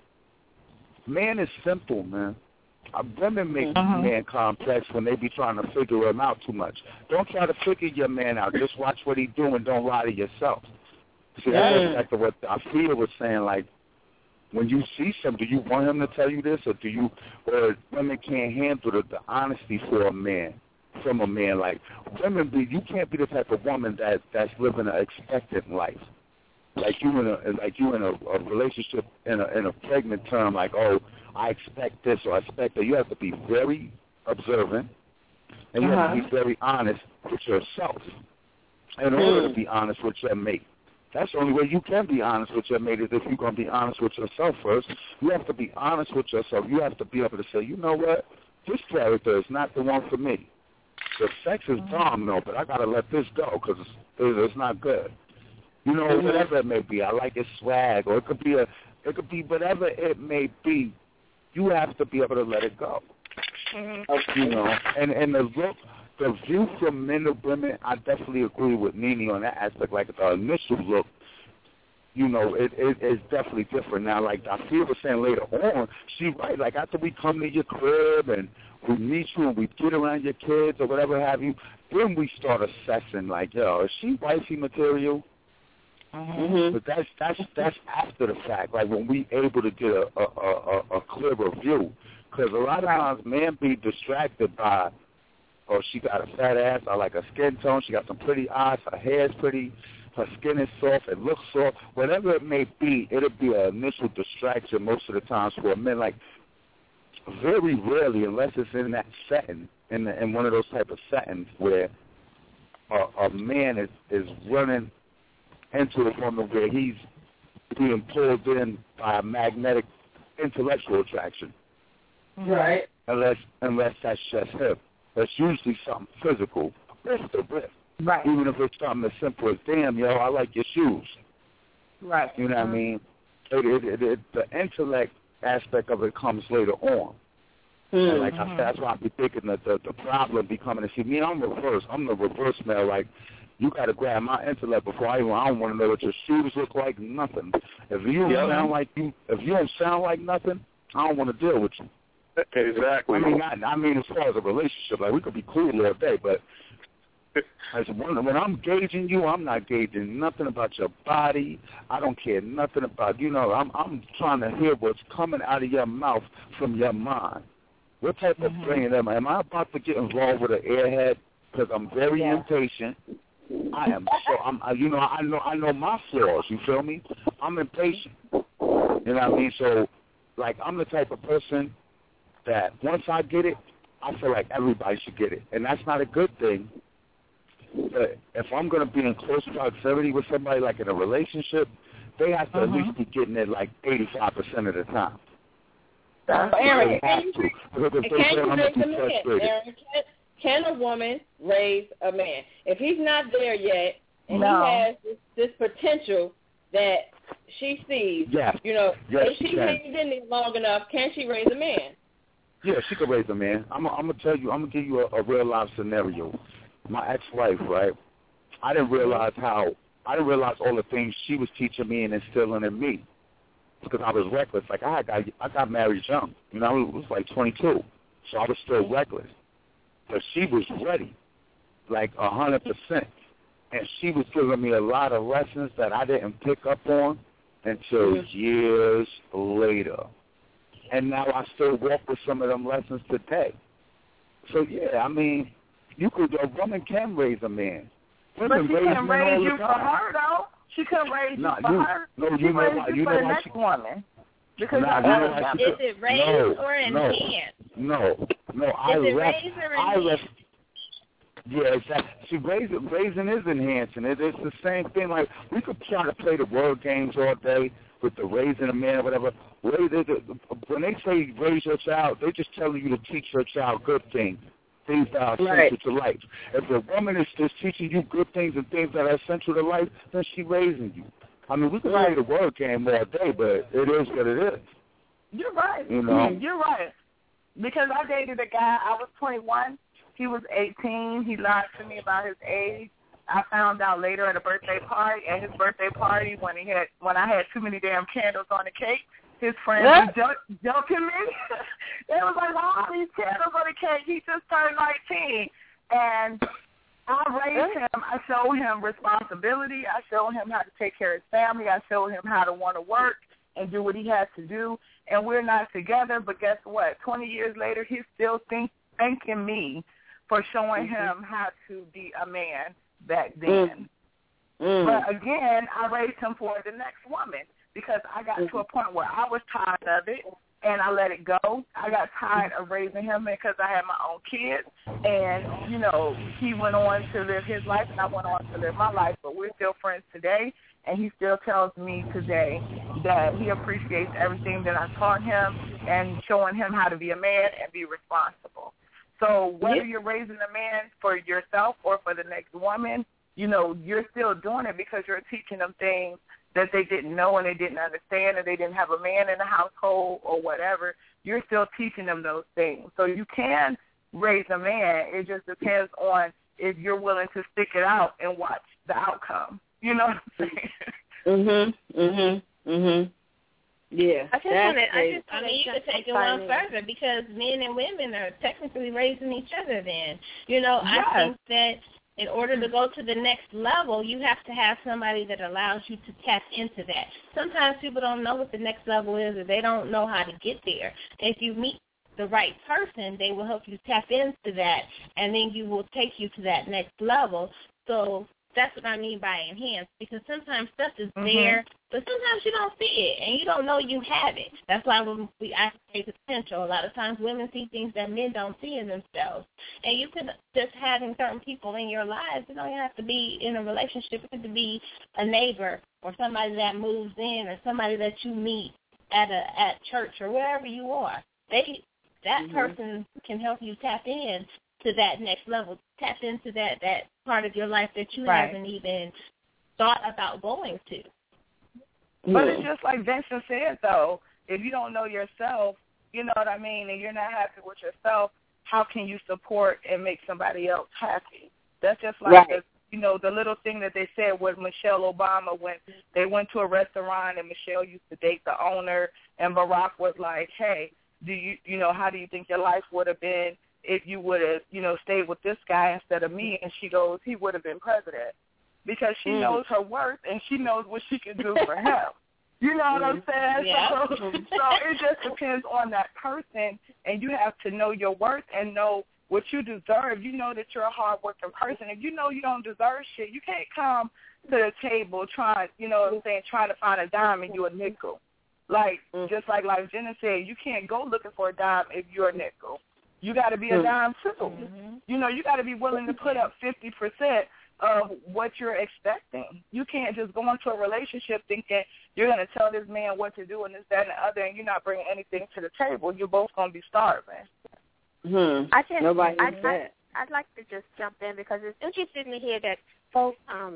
Speaker 5: Man is simple, man. Uh, women make
Speaker 3: uh-huh.
Speaker 5: man complex when they be trying to figure him out too much. Don't try to figure your man out. Just watch what he's doing. Don't lie to yourself. See, that's
Speaker 3: Mm.
Speaker 5: exactly what Afia was saying. Like, when you see something, do you want him to tell you this, or do you, or women can't handle the, the honesty for a man, from a man? Like, women be, you can't be the type of woman that that's living an expectant life. Like you in a, like you in a, a relationship in a in a pregnant term, like, oh, I expect this or I expect that. You have to be very observant, and you
Speaker 3: uh-huh.
Speaker 5: have to be very honest with yourself in order to be honest with your mate. That's the only way you can be honest with your mate is if you're going to be honest with yourself first. You have to be honest with yourself. You have to be able to say, you know what, this character is not the one for me. The sex is bomb, no, but I got to let this go because it's, it's not good. You know, mm-hmm. whatever it may be. I like his swag, or it could be a, it could be whatever it may be. You have to be able to let it go. Mm-hmm. You know, and and the look. The view from men to women, I definitely agree with Nene on that aspect. Like the initial look, you know, it it is definitely different now. Like Afia was saying later on, she right. Like after we come to your crib and we meet you and we get around your kids or whatever have you, then we start assessing. Like, yo, is she wifey material?
Speaker 3: Mm-hmm.
Speaker 5: But that's that's that's after the fact. Like when we able to get a a a, a clearer view, because a lot of times men be distracted by. Or she got a fat ass, I like her skin tone, she got some pretty eyes, her hair's pretty, her skin is soft, it looks soft. Whatever it may be, it'll be an initial distraction most of the times for men. Like, very rarely, unless it's in that setting, in, the, in one of those type of settings where a, a man is, is running into a woman where he's being pulled in by a magnetic intellectual attraction.
Speaker 3: Right.
Speaker 5: Unless, unless that's just him. That's usually something physical, wrist to wrist.
Speaker 7: Right.
Speaker 5: Even if it's something as simple as, damn, yo, I like your shoes.
Speaker 7: Right.
Speaker 5: You know what I mean? It, it, it, the intellect aspect of it comes later on. Mm-hmm. And like I said, that's why I be thinking that the, the problem be coming. And see, me, I'm reverse. I'm the reverse male. Like, you got to grab my intellect before I even, I don't want to know what your shoes look like, nothing. If you
Speaker 8: yeah.
Speaker 5: sound like you, if you don't sound like nothing, I don't want to deal with you.
Speaker 8: Exactly.
Speaker 5: I mean, I, I mean, as far as a relationship, like we could be cool all day, but as when, when I'm gauging you, I'm not gauging nothing about your body. I don't care nothing about you know. I'm I'm trying to hear what's coming out of your mouth from your mind. What type mm-hmm. of brain am I? Am I about to get involved with an airhead? Because I'm very yeah. impatient. I am so I'm I, you know I know I know my flaws. You feel me? I'm impatient. You know what I mean? So like I'm the type of person that once I get it, I feel like everybody should get it. And that's not a good thing. But if I'm going to be in close proximity with somebody, like in a relationship, they have to uh-huh. at least be getting it like eighty-five percent of the time.
Speaker 3: That's Aaron, can you,
Speaker 5: because if
Speaker 3: can
Speaker 5: they
Speaker 3: you
Speaker 5: I'm
Speaker 3: raise a
Speaker 5: be
Speaker 3: man?
Speaker 5: frustrated.
Speaker 3: Aaron, can, can a woman raise a man? If he's not there yet, and
Speaker 7: no.
Speaker 3: he has this, this potential that she sees,
Speaker 5: yes.
Speaker 3: you know,
Speaker 5: yes,
Speaker 3: if she,
Speaker 5: she
Speaker 3: hangs in there long enough, can she raise a man?
Speaker 5: Yeah, she could raise a man. I'm, I'm gonna tell you. I'm gonna give you a, a real life scenario. My ex-wife, right? I didn't realize how. I didn't realize all the things she was teaching me and instilling in me because I was reckless. Like I got, I got married young. You know, I was like twenty-two, so I was still reckless. But she was ready, like a hundred percent, and she was giving me a lot of lessons that I didn't pick up on until mm-hmm. years later. And now I still walk with some of them lessons today. So, yeah, I mean, you could a woman can raise a man. Women
Speaker 7: but she
Speaker 5: raise
Speaker 7: couldn't
Speaker 5: men
Speaker 7: raise
Speaker 5: all
Speaker 7: you
Speaker 5: the
Speaker 7: for
Speaker 5: time.
Speaker 7: her, though. She couldn't raise
Speaker 5: nah,
Speaker 7: you for
Speaker 5: you,
Speaker 7: her.
Speaker 5: No,
Speaker 7: she
Speaker 5: you know
Speaker 7: raised
Speaker 5: why,
Speaker 7: you
Speaker 5: you
Speaker 7: for
Speaker 5: know
Speaker 7: the
Speaker 5: why
Speaker 7: next
Speaker 5: she,
Speaker 7: woman. Because
Speaker 5: nah,
Speaker 7: you
Speaker 5: know why
Speaker 4: Is
Speaker 5: she
Speaker 4: it raised
Speaker 5: no,
Speaker 4: or
Speaker 5: no,
Speaker 4: enhanced?
Speaker 5: No, no, I
Speaker 4: Is it
Speaker 5: left,
Speaker 4: raised or
Speaker 5: I left,
Speaker 4: enhanced?
Speaker 5: Yeah, exactly. See, raising, raising is enhancing it. It's the same thing. Like, we could try to play the word games all day with the raising a man or whatever. When they say raise your child, they're just telling you to teach your child good things, things that are
Speaker 3: right.
Speaker 5: essential to life. If a woman is just teaching you good things and things that are essential to life, then she's raising you. I mean, we can
Speaker 7: right.
Speaker 5: play the word game all day, but it is what it is.
Speaker 7: You're right.
Speaker 5: You know?
Speaker 7: You're right. Because I dated a guy, I was twenty-one. He was eighteen. He lied to me about his age. I found out later at a birthday party, at his birthday party, when he had when I had too many damn candles on the cake, his friends
Speaker 3: what?
Speaker 7: were jo- joking me. They was like, "Oh, these candles on the cake. He just turned nineteen." And I raised him. I showed him responsibility. I showed him how to take care of his family. I showed him how to want to work and do what he has to do. And we're not together, but guess what? twenty years later, he's still think, thanking me for showing mm-hmm. him how to be a man back then. Mm. But again, I raised him for the next woman because I got mm-hmm. to a point where I was tired of it and I let it go. I got tired of raising him because I had my own kids. And, you know, he went on to live his life and I went on to live my life. But we're still friends today. And he still tells me today that he appreciates everything that I taught him and showing him how to be a man and be responsible. So whether
Speaker 3: yeah.
Speaker 7: you're raising a man for yourself or for the next woman, you know, you're still doing it because you're teaching them things that they didn't know and they didn't understand and they didn't have a man in the household or whatever. You're still teaching them those things. So you can raise a man. It just depends on if you're willing to stick it out and watch the outcome. You know what I'm saying?
Speaker 3: Mhm. Mhm. Mhm. Yeah.
Speaker 4: I just want to. I
Speaker 3: a,
Speaker 4: just. I mean, you could take it one further because men and women are technically raising each other. Then, you know, yes. I think that in order to go to the next level, you have to have somebody that allows you to tap into that. Sometimes people don't know what the next level is, or they don't know how to get there. If you meet the right person, they will help you tap into that, and then you will take you to that next level. So that's what I mean by enhance, because sometimes stuff is mm-hmm. there, but sometimes you don't see it, and you don't know you have it. That's why when we activate the potential, a lot of times women see things that men don't see in themselves. And you could just having certain people in your lives, you don't have to be in a relationship. It could be a neighbor or somebody that moves in or somebody that you meet at a at church or wherever you are. They That mm-hmm. person can help you tap in to that next level, tap into that, that part of your life that you
Speaker 7: right.
Speaker 4: haven't even thought about going to.
Speaker 7: But it's just like Vincent said, though, if you don't know yourself, you know what I mean, and you're not happy with yourself, how can you support and make somebody else happy? That's just like, right. the, you know, the little thing that they said with Michelle Obama when they went to a restaurant and Michelle used to date the owner, and Barack was like, hey, do you, you know, how do you think your life would have been if you would have, you know, stayed with this guy instead of me? And she goes, he would have been president. Because she mm. knows her worth and she knows what she can do for him. You know what I'm saying?
Speaker 4: Yeah.
Speaker 7: So, so it just depends on that person, and you have to know your worth and know what you deserve. You know that you're a hard-working person. If you know you don't deserve shit, you can't come to the table trying, you know what I'm saying, trying to find a dime and you a nickel. Like, mm. just like like Jenna said, you can't go looking for a dime if you're a nickel. You got to be a dime too. Mm-hmm. You know, you got to be willing to put up fifty percent of what you're expecting. You can't just go into a relationship thinking you're going to tell this man what to do and this, that, and the other, and you're not bringing anything to the table. You're both going to be starving.
Speaker 3: Hmm.
Speaker 11: I just,
Speaker 3: Nobody
Speaker 11: I'd,
Speaker 3: said.
Speaker 11: I'd, I'd like to just jump in because it's interesting to hear that both um,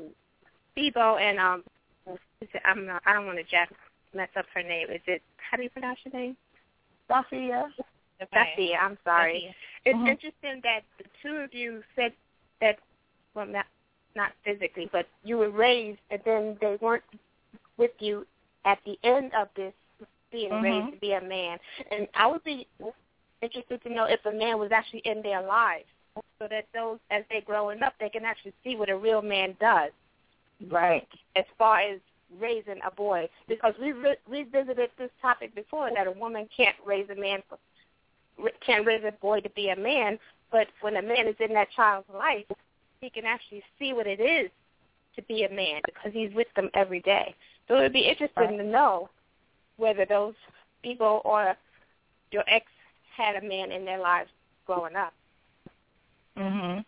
Speaker 11: Bebo and um, is it, I'm not, I don't want to jack, mess up her name. Is it, how do you pronounce your name?
Speaker 7: Sophia.
Speaker 11: Sophia, I'm sorry.
Speaker 4: Sophia.
Speaker 11: It's
Speaker 7: mm-hmm.
Speaker 11: interesting that the two of you said that, well, not, not physically, but you were raised and then they weren't with you at the end of this being mm-hmm. raised to be a man. And I would be interested to know if a man was actually in their lives so that those, as they're growing up, they can actually see what a real man does.
Speaker 7: Right.
Speaker 11: As far as raising a boy. Because we re- revisited this topic before, that a woman can't raise a man, for, can't raise a boy to be a man, but when a man is in that child's life, he can actually see what it is to be a man because he's with them every day. So it would be interesting right. to know whether those people or your ex had a man in their lives growing up.
Speaker 7: Mhm.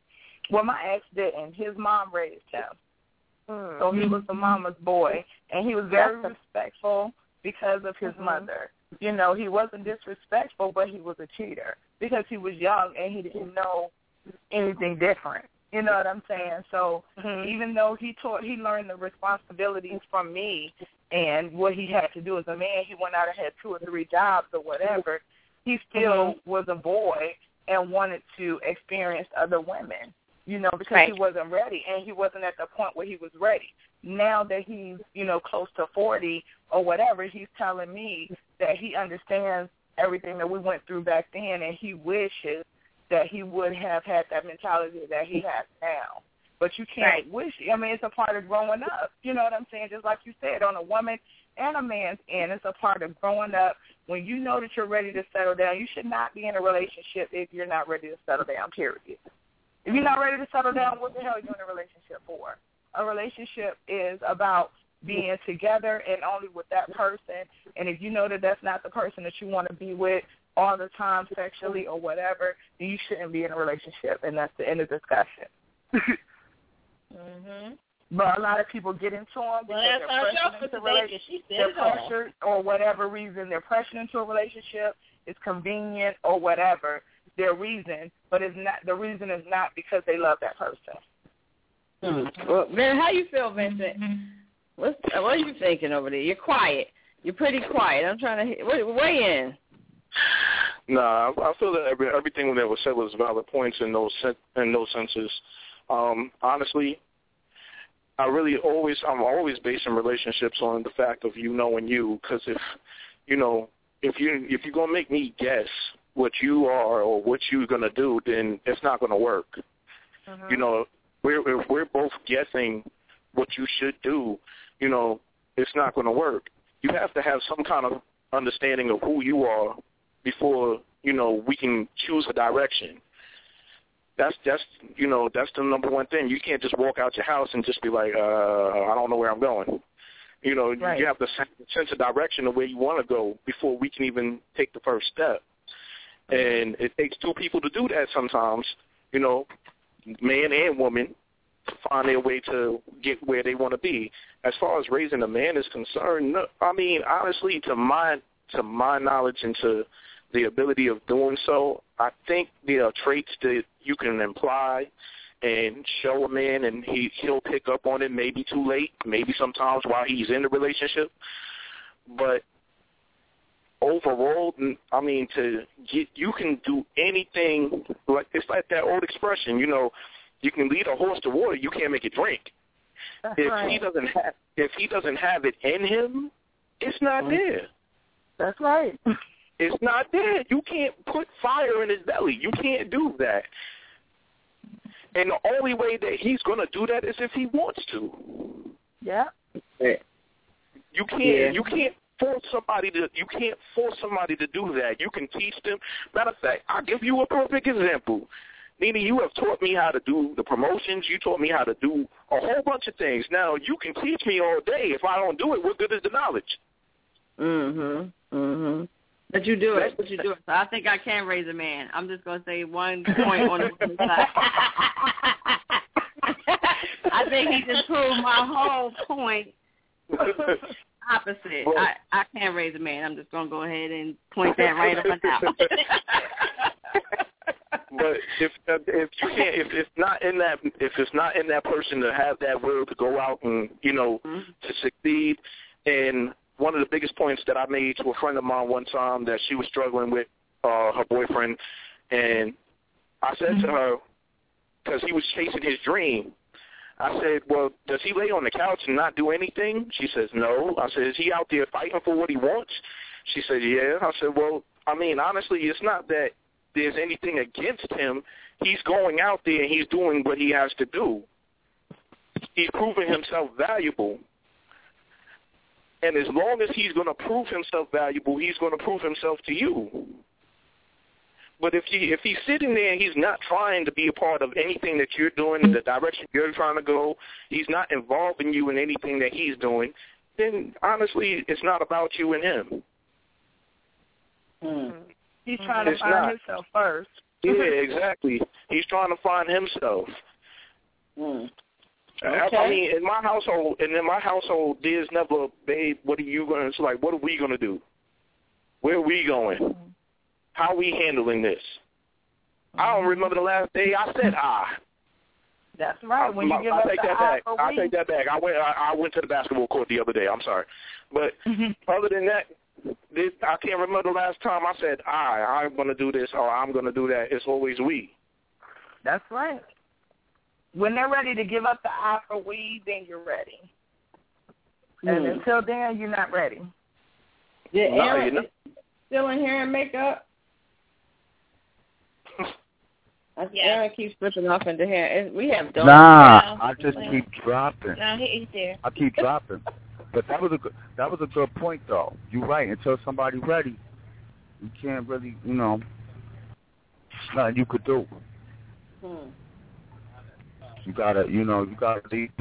Speaker 7: Well, my ex didn't. His mom raised him.
Speaker 11: Mm.
Speaker 7: So he was the mama's boy, and he was very respectful because of his
Speaker 11: mm-hmm.
Speaker 7: mother. You know, he wasn't disrespectful, but he was a cheater because he was young and he didn't know anything different. You know what I'm saying? So mm-hmm. even though he taught, he learned the responsibilities from me and what he had to do as a man, he went out and had two or three jobs or whatever, he still mm-hmm. was a boy and wanted to experience other women, you know, because
Speaker 11: right.
Speaker 7: he wasn't ready and he wasn't at the point where he was ready. Now that he's, you know, close to forty or whatever, he's telling me that he understands everything that we went through back then and he wishes that he would have had that mentality that he has now. But you can't
Speaker 11: right.
Speaker 7: wish it. I mean, it's a part of growing up. You know what I'm saying? Just like you said, on a woman and a man's end, it's a part of growing up. When you know that you're ready to settle down, you should not be in a relationship if you're not ready to settle down, period. If you're not ready to settle down, what the hell are you in a relationship for? A relationship is about being together and only with that person. And if you know that that's not the person that you want to be with all the time sexually or whatever, then you shouldn't be in a relationship, and that's the end of discussion.
Speaker 11: mm-hmm.
Speaker 7: But a lot of people get into them because
Speaker 4: well,
Speaker 7: they're pressured into a relationship. They're pressured or whatever reason. They're pressured into a relationship. It's convenient or whatever their reason, but it's not. The reason is not because they love that person.
Speaker 3: Hmm. Well, man, how you feel, Vincent? What's, what are you thinking over there? You're quiet. You're pretty quiet. I'm trying to hear. Weigh in.
Speaker 8: Nah, I feel that every, everything that was said was valid points in those in those senses. Um, honestly, I really always I'm always basing relationships on the fact of you knowing you. Because if you know if you if you're gonna make me guess what you are or what you're gonna do, then it's not gonna work. Uh-huh. You know, we're if we're both guessing what you should do, you know, it's not gonna work. You have to have some kind of understanding of who you are before, you know, we can choose a direction. That's, that's you know, that's the number one thing. You can't just walk out your house and just be like, uh, I don't know where I'm going. You know, right. You have to sense a direction of where you want to go before we can even take the first step. And it takes two people to do that sometimes, you know, man and woman, to find their way to get where they want to be. As far as raising a man is concerned, I mean, honestly, to my to my knowledge and to the ability of doing so, I think there are traits that you can imply and show a man, and he, he'll pick up on it maybe too late, maybe sometimes while he's in the relationship. But overall, I mean, to get, you can do anything. Like it's like that old expression, you know, you can lead a horse to water, you can't make it drink.
Speaker 7: That's
Speaker 8: if
Speaker 7: right.
Speaker 8: he doesn't have, if he doesn't have it in him, it's not mm-hmm. there.
Speaker 7: That's right.
Speaker 8: It's not there. You can't put fire in his belly. You can't do that. And the only way that he's going to do that is if he wants to.
Speaker 7: Yeah.
Speaker 8: You can't. Yeah. You can't force somebody to. You can't force somebody to do that. You can teach them. Matter of fact, I'll give you a perfect example. Nene, you have taught me how to do the promotions. You taught me how to do a whole bunch of things. Now you can teach me all day. If I don't do it, what good is the knowledge?
Speaker 3: Mhm. Mhm. But you do it. But you do it. So I think I can raise a man. I'm just gonna say one point on the woman's side. I think he just proved my whole point. Opposite. I I can't raise a man. I'm just gonna go ahead and point that right up and down.
Speaker 8: But if if you can't, if it's not in that, if it's not in that person to have that will to go out and you know mm-hmm. to succeed. And one of the biggest points that I made to a friend of mine one time that she was struggling with uh, her boyfriend, and I said mm-hmm. to her, because he was chasing his dream, I said, well, does he lay on the couch and not do anything? She says, no. I said, is he out there fighting for what he wants? She said, yeah. I said, well, I mean, honestly, it's not that there's anything against him. He's going out there and he's doing what he has to do. He's proving himself valuable. And as long as he's going to prove himself valuable, he's going to prove himself to you. But if he if he's sitting there and he's not trying to be a part of anything that you're doing, the direction you're trying to go, he's not involving you in anything that he's doing, then honestly, it's not about you and him.
Speaker 7: Mm. He's trying to
Speaker 8: it's
Speaker 7: find
Speaker 8: not.
Speaker 7: himself first.
Speaker 8: Yeah, exactly. He's trying to find himself.
Speaker 3: Mm.
Speaker 8: Okay. I mean, in my household, and in my household, there's never, babe, what are you going to, it's like, what are we going to do? Where are we going? How are we handling this? I don't remember the last day I said ah.
Speaker 7: That's right. When
Speaker 8: I,
Speaker 7: you give
Speaker 8: I
Speaker 7: us
Speaker 8: take
Speaker 7: the
Speaker 8: that
Speaker 7: eye
Speaker 8: back.
Speaker 7: for
Speaker 8: I
Speaker 7: we.
Speaker 8: take that back. I went. I, I went to the basketball court the other day. I'm sorry, but other than that, this, I can't remember the last time I said I. I'm going to do this or I'm going to do that. It's always we.
Speaker 7: That's right. When they're ready to give up the eye for we, then you're ready. Mm. And until then, you're not ready.
Speaker 3: Yeah,
Speaker 8: no,
Speaker 3: Aaron
Speaker 8: you know.
Speaker 3: still in hair and makeup.
Speaker 4: Yeah.
Speaker 3: Aaron keeps slipping off into hair. We have dogs.
Speaker 5: Nah, I just keep dropping.
Speaker 4: No, he's there.
Speaker 5: I keep dropping. But that was a good, that was a good point though. You're right. Until somebody's ready, you can't really, you know, there's nothing you could do.
Speaker 3: Hmm.
Speaker 5: You gotta, you know, you gotta leave.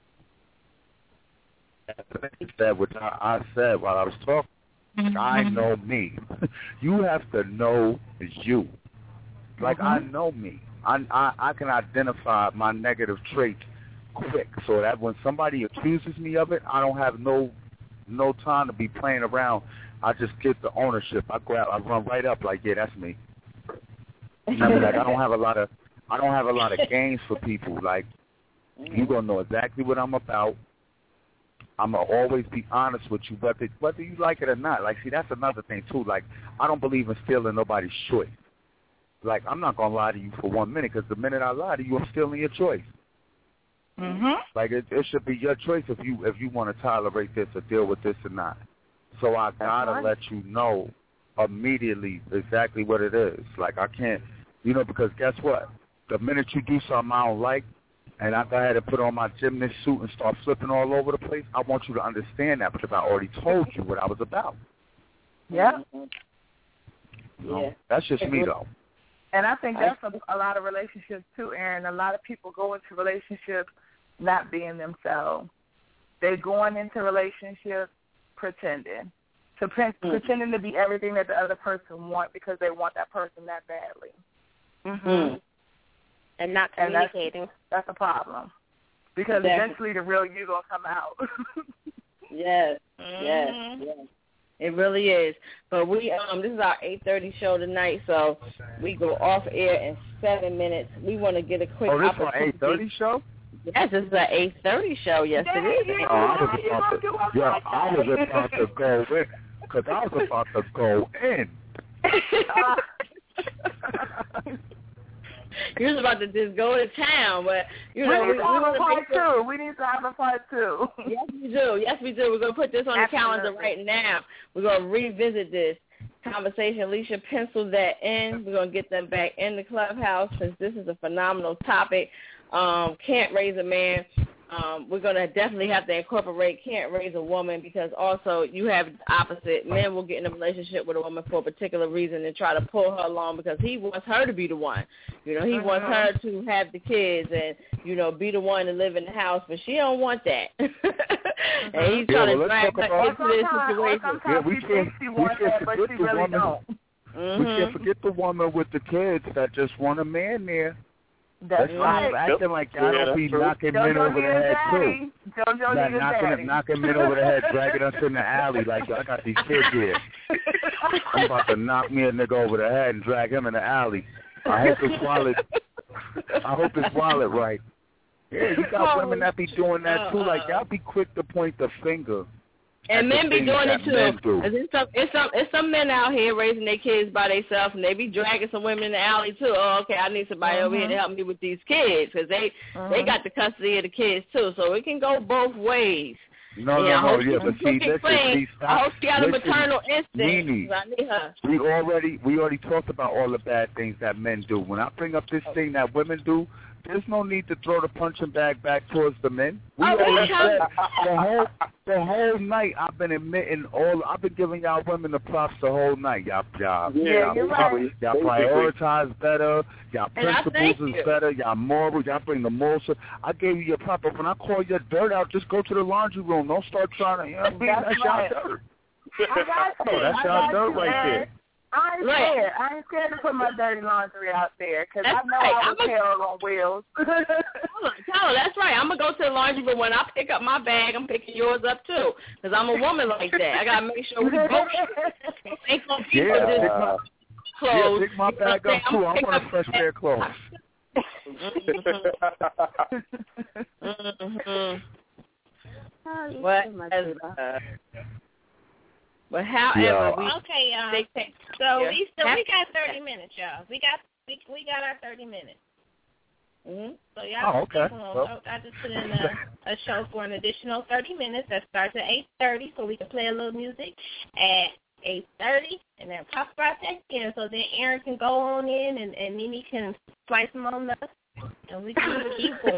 Speaker 5: That what I said while I was talking.
Speaker 10: Mm-hmm.
Speaker 5: I know me. You have to know you. Like
Speaker 7: mm-hmm.
Speaker 5: I know me. I, I I can identify my negative traits quick, so that when somebody accuses me of it, I don't have no no time to be playing around. I just get the ownership. I grab, I run right up like, yeah, that's me. You know, like I don't have a lot of I don't have a lot of games for people. Like you gonna know exactly what I'm about. I'm gonna always be honest with you, whether whether you like it or not. Like, see, that's another thing too. Like, I don't believe in stealing nobody's choice. Like, I'm not going to lie to you for one minute, because the minute I lie to you, I'm stealing your choice.
Speaker 7: Mm-hmm.
Speaker 5: Like, it, it should be your choice if you if you want to tolerate this or deal with this or not. So I got to
Speaker 7: right.
Speaker 5: let you know immediately exactly what it is. Like, I can't, you know, because guess what? The minute you do something I don't like, and I go ahead and put on my gymnast suit and start flipping all over the place, I want you to understand that, because I already told you what I was about.
Speaker 7: Yeah.
Speaker 5: You know?
Speaker 3: Yeah.
Speaker 5: That's just me, though.
Speaker 7: And I think that's a, a lot of relationships, too, Aaron. A lot of people go into relationships not being themselves. They're going into relationships pretending, to pre- mm-hmm. pretending to be everything that the other person wants because they want that person that badly.
Speaker 11: Mm-hmm. And not communicating.
Speaker 7: And that's, that's a problem. Because exactly. eventually the real you going to come out.
Speaker 3: Yes,
Speaker 4: Mm-hmm.
Speaker 3: yes, yes. It really is. But we um this is our eight thirty show tonight, so we go off air in seven minutes. We want to get a quick
Speaker 5: Oh, this is
Speaker 3: opportunity.
Speaker 5: our eight thirty show?
Speaker 3: Yes, this is our eight thirty show. Yes, it is.
Speaker 5: Oh, I was about to, yeah, I was about to go in, because I was about to go in.
Speaker 3: You was about to just go to town, but you know
Speaker 7: we
Speaker 3: we,
Speaker 7: need
Speaker 3: we
Speaker 7: to have
Speaker 3: want
Speaker 7: a
Speaker 3: to
Speaker 7: part
Speaker 3: make sure.
Speaker 7: two. We need to have a part two.
Speaker 3: Yes, we do. Yes, we do. We're gonna put this on
Speaker 7: Absolutely.
Speaker 3: the calendar right now. We're gonna revisit this conversation. Alicia, pencil that in. We're gonna get them back in the clubhouse since this is a phenomenal topic. Um, can't raise a man. Um, we're going to definitely have to incorporate can't raise a woman, because also you have the opposite. Men will get in a relationship with a woman for a particular reason and try to pull her along because he wants her to be the one. You know, he uh-huh. wants her to have the kids and, you know, be the one to live in the house, but she don't want that. uh-huh. And he's trying yeah, well, to drag her into this situation.
Speaker 5: Yeah, we can't,
Speaker 7: she
Speaker 5: we
Speaker 7: wants
Speaker 5: can't
Speaker 7: that, but
Speaker 5: forget
Speaker 7: she
Speaker 5: the
Speaker 7: really
Speaker 5: woman.
Speaker 7: don't.
Speaker 3: Mm-hmm.
Speaker 5: We can't forget the woman with the kids that just want a man there.
Speaker 7: That's right.
Speaker 5: Acting like y'all
Speaker 8: yeah,
Speaker 5: don't be
Speaker 8: true.
Speaker 5: knocking
Speaker 7: Jojo
Speaker 5: men over the head, too.
Speaker 7: Jojo
Speaker 5: Like
Speaker 7: need
Speaker 5: knocking,
Speaker 7: daddy.
Speaker 5: knocking men over the head, dragging us in the alley like, I got these kids here. I'm about to knock me a nigga over the head and drag him in the alley. I hope his wallet, I hope his wallet right. Yeah, you got women that be doing that, too. Like, y'all be quick to point the finger.
Speaker 3: And men be doing it too. It's some, it's some, it's some men out here raising their kids by themselves, and they be dragging some women in the alley too. Oh, okay, I need somebody uh-huh. over here to help me with these kids, because they, uh-huh. they got the custody of the kids too. So it can go both ways.
Speaker 5: No,
Speaker 3: yeah,
Speaker 5: no, no, yeah, but see, listen, see, stop.
Speaker 3: I hope she got a
Speaker 5: listen,
Speaker 3: maternal instinct.
Speaker 5: Nene,
Speaker 3: I need her.
Speaker 5: We already, we already talked about all the bad things that men do. When I bring up this thing that women do, there's no need to throw the punching bag back towards the men. We
Speaker 3: oh,
Speaker 5: always said the whole the whole night I've been admitting all I've been giving y'all women the props the whole night. Y'all y'all,
Speaker 7: yeah,
Speaker 5: y'all,
Speaker 7: right.
Speaker 5: y'all prioritize better, y'all principles is better, y'all morals, y'all bring the morals. I gave you your prop, but when I call your dirt out, just go to the laundry room. Don't start trying to, you know what I mean? That's, that's
Speaker 7: right.
Speaker 5: y'all dirt.
Speaker 7: I got you.
Speaker 5: Oh, that's
Speaker 7: I
Speaker 5: y'all
Speaker 7: got
Speaker 5: dirt
Speaker 7: you,
Speaker 5: right
Speaker 7: man.
Speaker 5: there.
Speaker 7: I ain't
Speaker 3: Right.
Speaker 7: scared. I ain't scared to put my dirty laundry out there because I
Speaker 3: That's
Speaker 7: know
Speaker 3: right.
Speaker 7: I was
Speaker 3: I'm a-
Speaker 7: held on wheels.
Speaker 3: Tyler, that's right. I'm going to go to the laundry, but when I pick up my bag, I'm picking yours up, too, because I'm a woman like that. I got to make sure we both ain't going to be
Speaker 5: Yeah,
Speaker 3: for this
Speaker 5: pick my,
Speaker 3: clothes.
Speaker 5: yeah, pick my bag up, too. I want a fresh pair of clothes.
Speaker 3: mm-hmm. What? Uh, but however,
Speaker 5: Yeah.
Speaker 3: we
Speaker 4: Okay, y'all.
Speaker 3: they take,
Speaker 4: So
Speaker 3: yeah.
Speaker 4: we still we got thirty minutes, y'all. We got we, we got our thirty minutes.
Speaker 3: Mm-hmm.
Speaker 4: So y'all
Speaker 5: Oh, okay.
Speaker 4: keep on.
Speaker 5: Well.
Speaker 4: I just put in a, a show for an additional thirty minutes that starts at eight thirty, so we can play a little music at eight thirty, and then pop right back in. So then Aaron can go on in, and, and Nene can slice them on us, and we can keep going.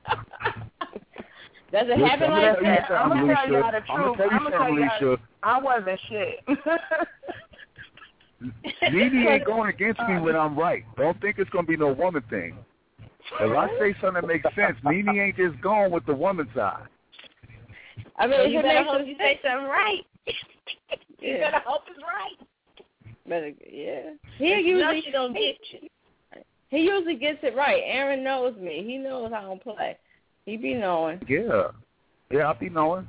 Speaker 3: Does it
Speaker 5: Listen,
Speaker 3: happen
Speaker 5: I'm
Speaker 3: like
Speaker 5: gonna
Speaker 3: that?
Speaker 5: tell you
Speaker 7: I'm
Speaker 5: something,
Speaker 7: gonna tell y'all
Speaker 5: Alicia.
Speaker 7: the
Speaker 5: I'm gonna
Speaker 7: truth.
Speaker 5: tell you
Speaker 7: I'm gonna tell
Speaker 5: something,
Speaker 7: y'all.
Speaker 5: Alicia.
Speaker 7: I wasn't shit.
Speaker 5: Nene ain't going against me when I'm right. Don't think it's going to be no woman thing. If I say something that makes sense, Nene ain't just going with the woman side.
Speaker 3: I mean,
Speaker 4: So
Speaker 3: if
Speaker 4: you
Speaker 3: it
Speaker 4: better
Speaker 3: makes
Speaker 4: hope
Speaker 3: sense,
Speaker 4: you say something right. You
Speaker 3: Yeah.
Speaker 4: better hope it's right.
Speaker 3: Better, yeah. He
Speaker 4: If you know
Speaker 3: usually
Speaker 4: she gonna get you.
Speaker 3: he usually gets it right. Aaron knows me. He knows how to play. He be knowing.
Speaker 5: Yeah. Yeah, I'll be knowing.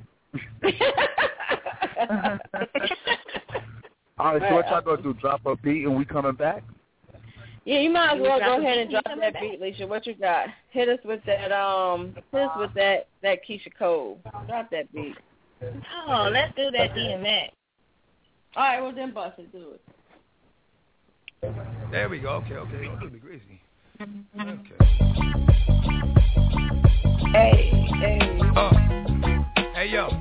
Speaker 5: All right, so what y'all going to do, drop a beat and we coming back?
Speaker 3: Yeah, you might as well
Speaker 4: Drop
Speaker 3: go
Speaker 4: a
Speaker 3: ahead and
Speaker 4: beat
Speaker 3: drop
Speaker 4: and
Speaker 3: that
Speaker 4: come
Speaker 3: beat, Alicia. What you got? Hit us with that. Um, hit us with that. That Keisha Cole. Drop that beat.
Speaker 4: Oh, let's do that D M X.
Speaker 3: All right, well then, bust it. Do it.
Speaker 6: There we go. Okay, okay. Don't do me crazy. Okay.
Speaker 7: Hey, hey.
Speaker 6: Uh, hey, yo.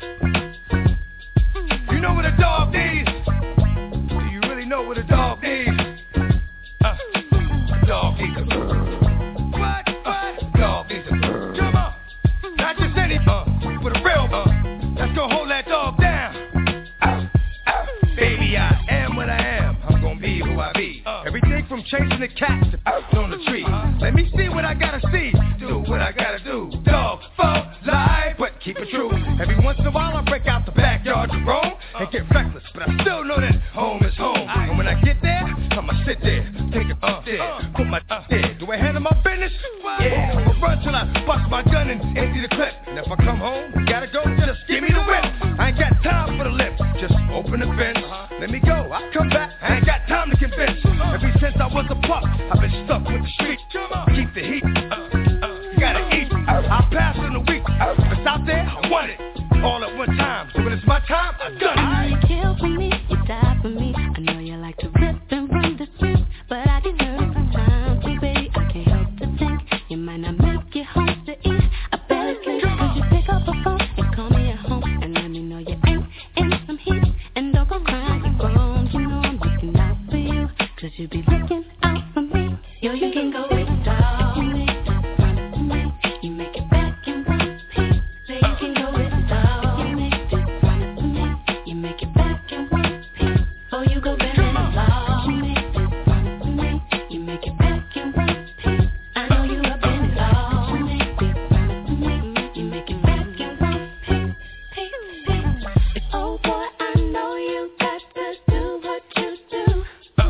Speaker 6: You know what a dog needs? Do you really know what a dog needs? Uh, a dog needs a what? What? Dog needs a come on. Not just any uh, but a real uh. Let's go hold that dog down. Uh, uh, baby, I am what I am. I'm gonna be who I be. Uh, Everything from chasing the cat to uh, on the tree. Uh, Let me see what I gotta see. Do what I gotta do. Dog, fuck, lie, but keep it true. Every once in a while I break out the backyard to roam and get reckless, but I still know that home is home. And when I get there, I'ma sit there, take it up there, put my uh, there. Do I handle my business? Yeah, I'ma run till I bust my gun and empty the clip. And if I come home, gotta go, just give me the whip. I ain't got time for the lip, just open the fence. Let me go, I'll come back, I ain't got time to convince. Ever since I was a pup, I've been stuck with the streets. Keep the heat, uh, uh, gotta eat. I'll pass in a week, if it's out there, I want it. All at one time, so when it's my time, I've done it.
Speaker 2: You kill for me, you die for me. I know you like to rip and run the streets, but I deserve it sometimes too, baby. I can't help to think you might not make it home to eat. I better sleep, cause you pick up a phone and call me at home and let me know you ain't in some heat. And don't go crying, you grown, you know I'm looking out for you, cause you be looking out for me. Yo, you can go with the dog. You make it promise to me, you make it back in one piece. Say you can go with the dog. You make this promise to me, you make it back in one piece. Oh, you go bend in the law. You make this promise to me, you make it back in one piece. I know you up in the law. You make this promise to me, you make it back in one piece. Piece, piece. Oh boy, I know you got to do what you do.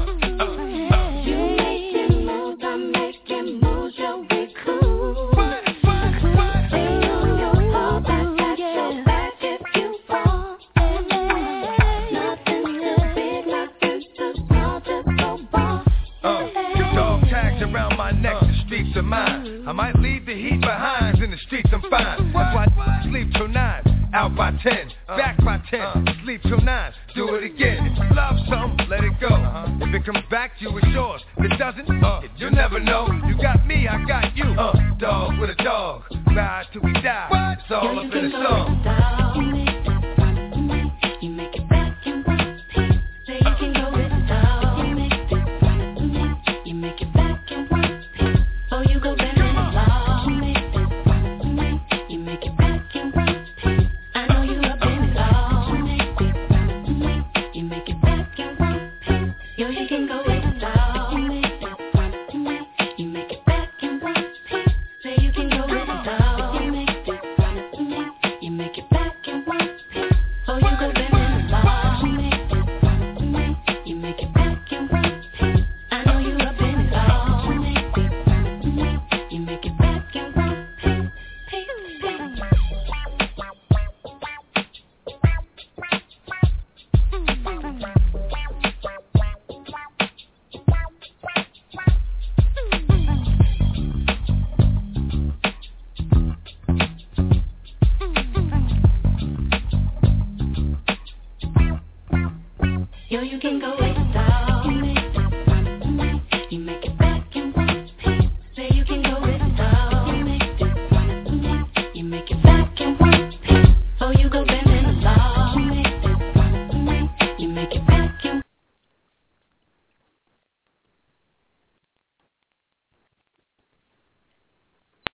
Speaker 2: You making moves, I'm making moves, you'll be cool. Stay on your paw back, got your back if you fall. Nothing too big, nothing too small, just go ball.
Speaker 6: Uh, dog tags around my neck, the streets are mine. I might leave the heat behind, in the streets I'm fine. That's why I sleep till nine, out by ten, back by ten, sleep till nine, do it again. If you love something, let it go. If it comes back to you, it's yours. If it doesn't, uh, you'll never know. You got me, I got you. Uh, dog with a dog, ride till we die. It's all up in the song.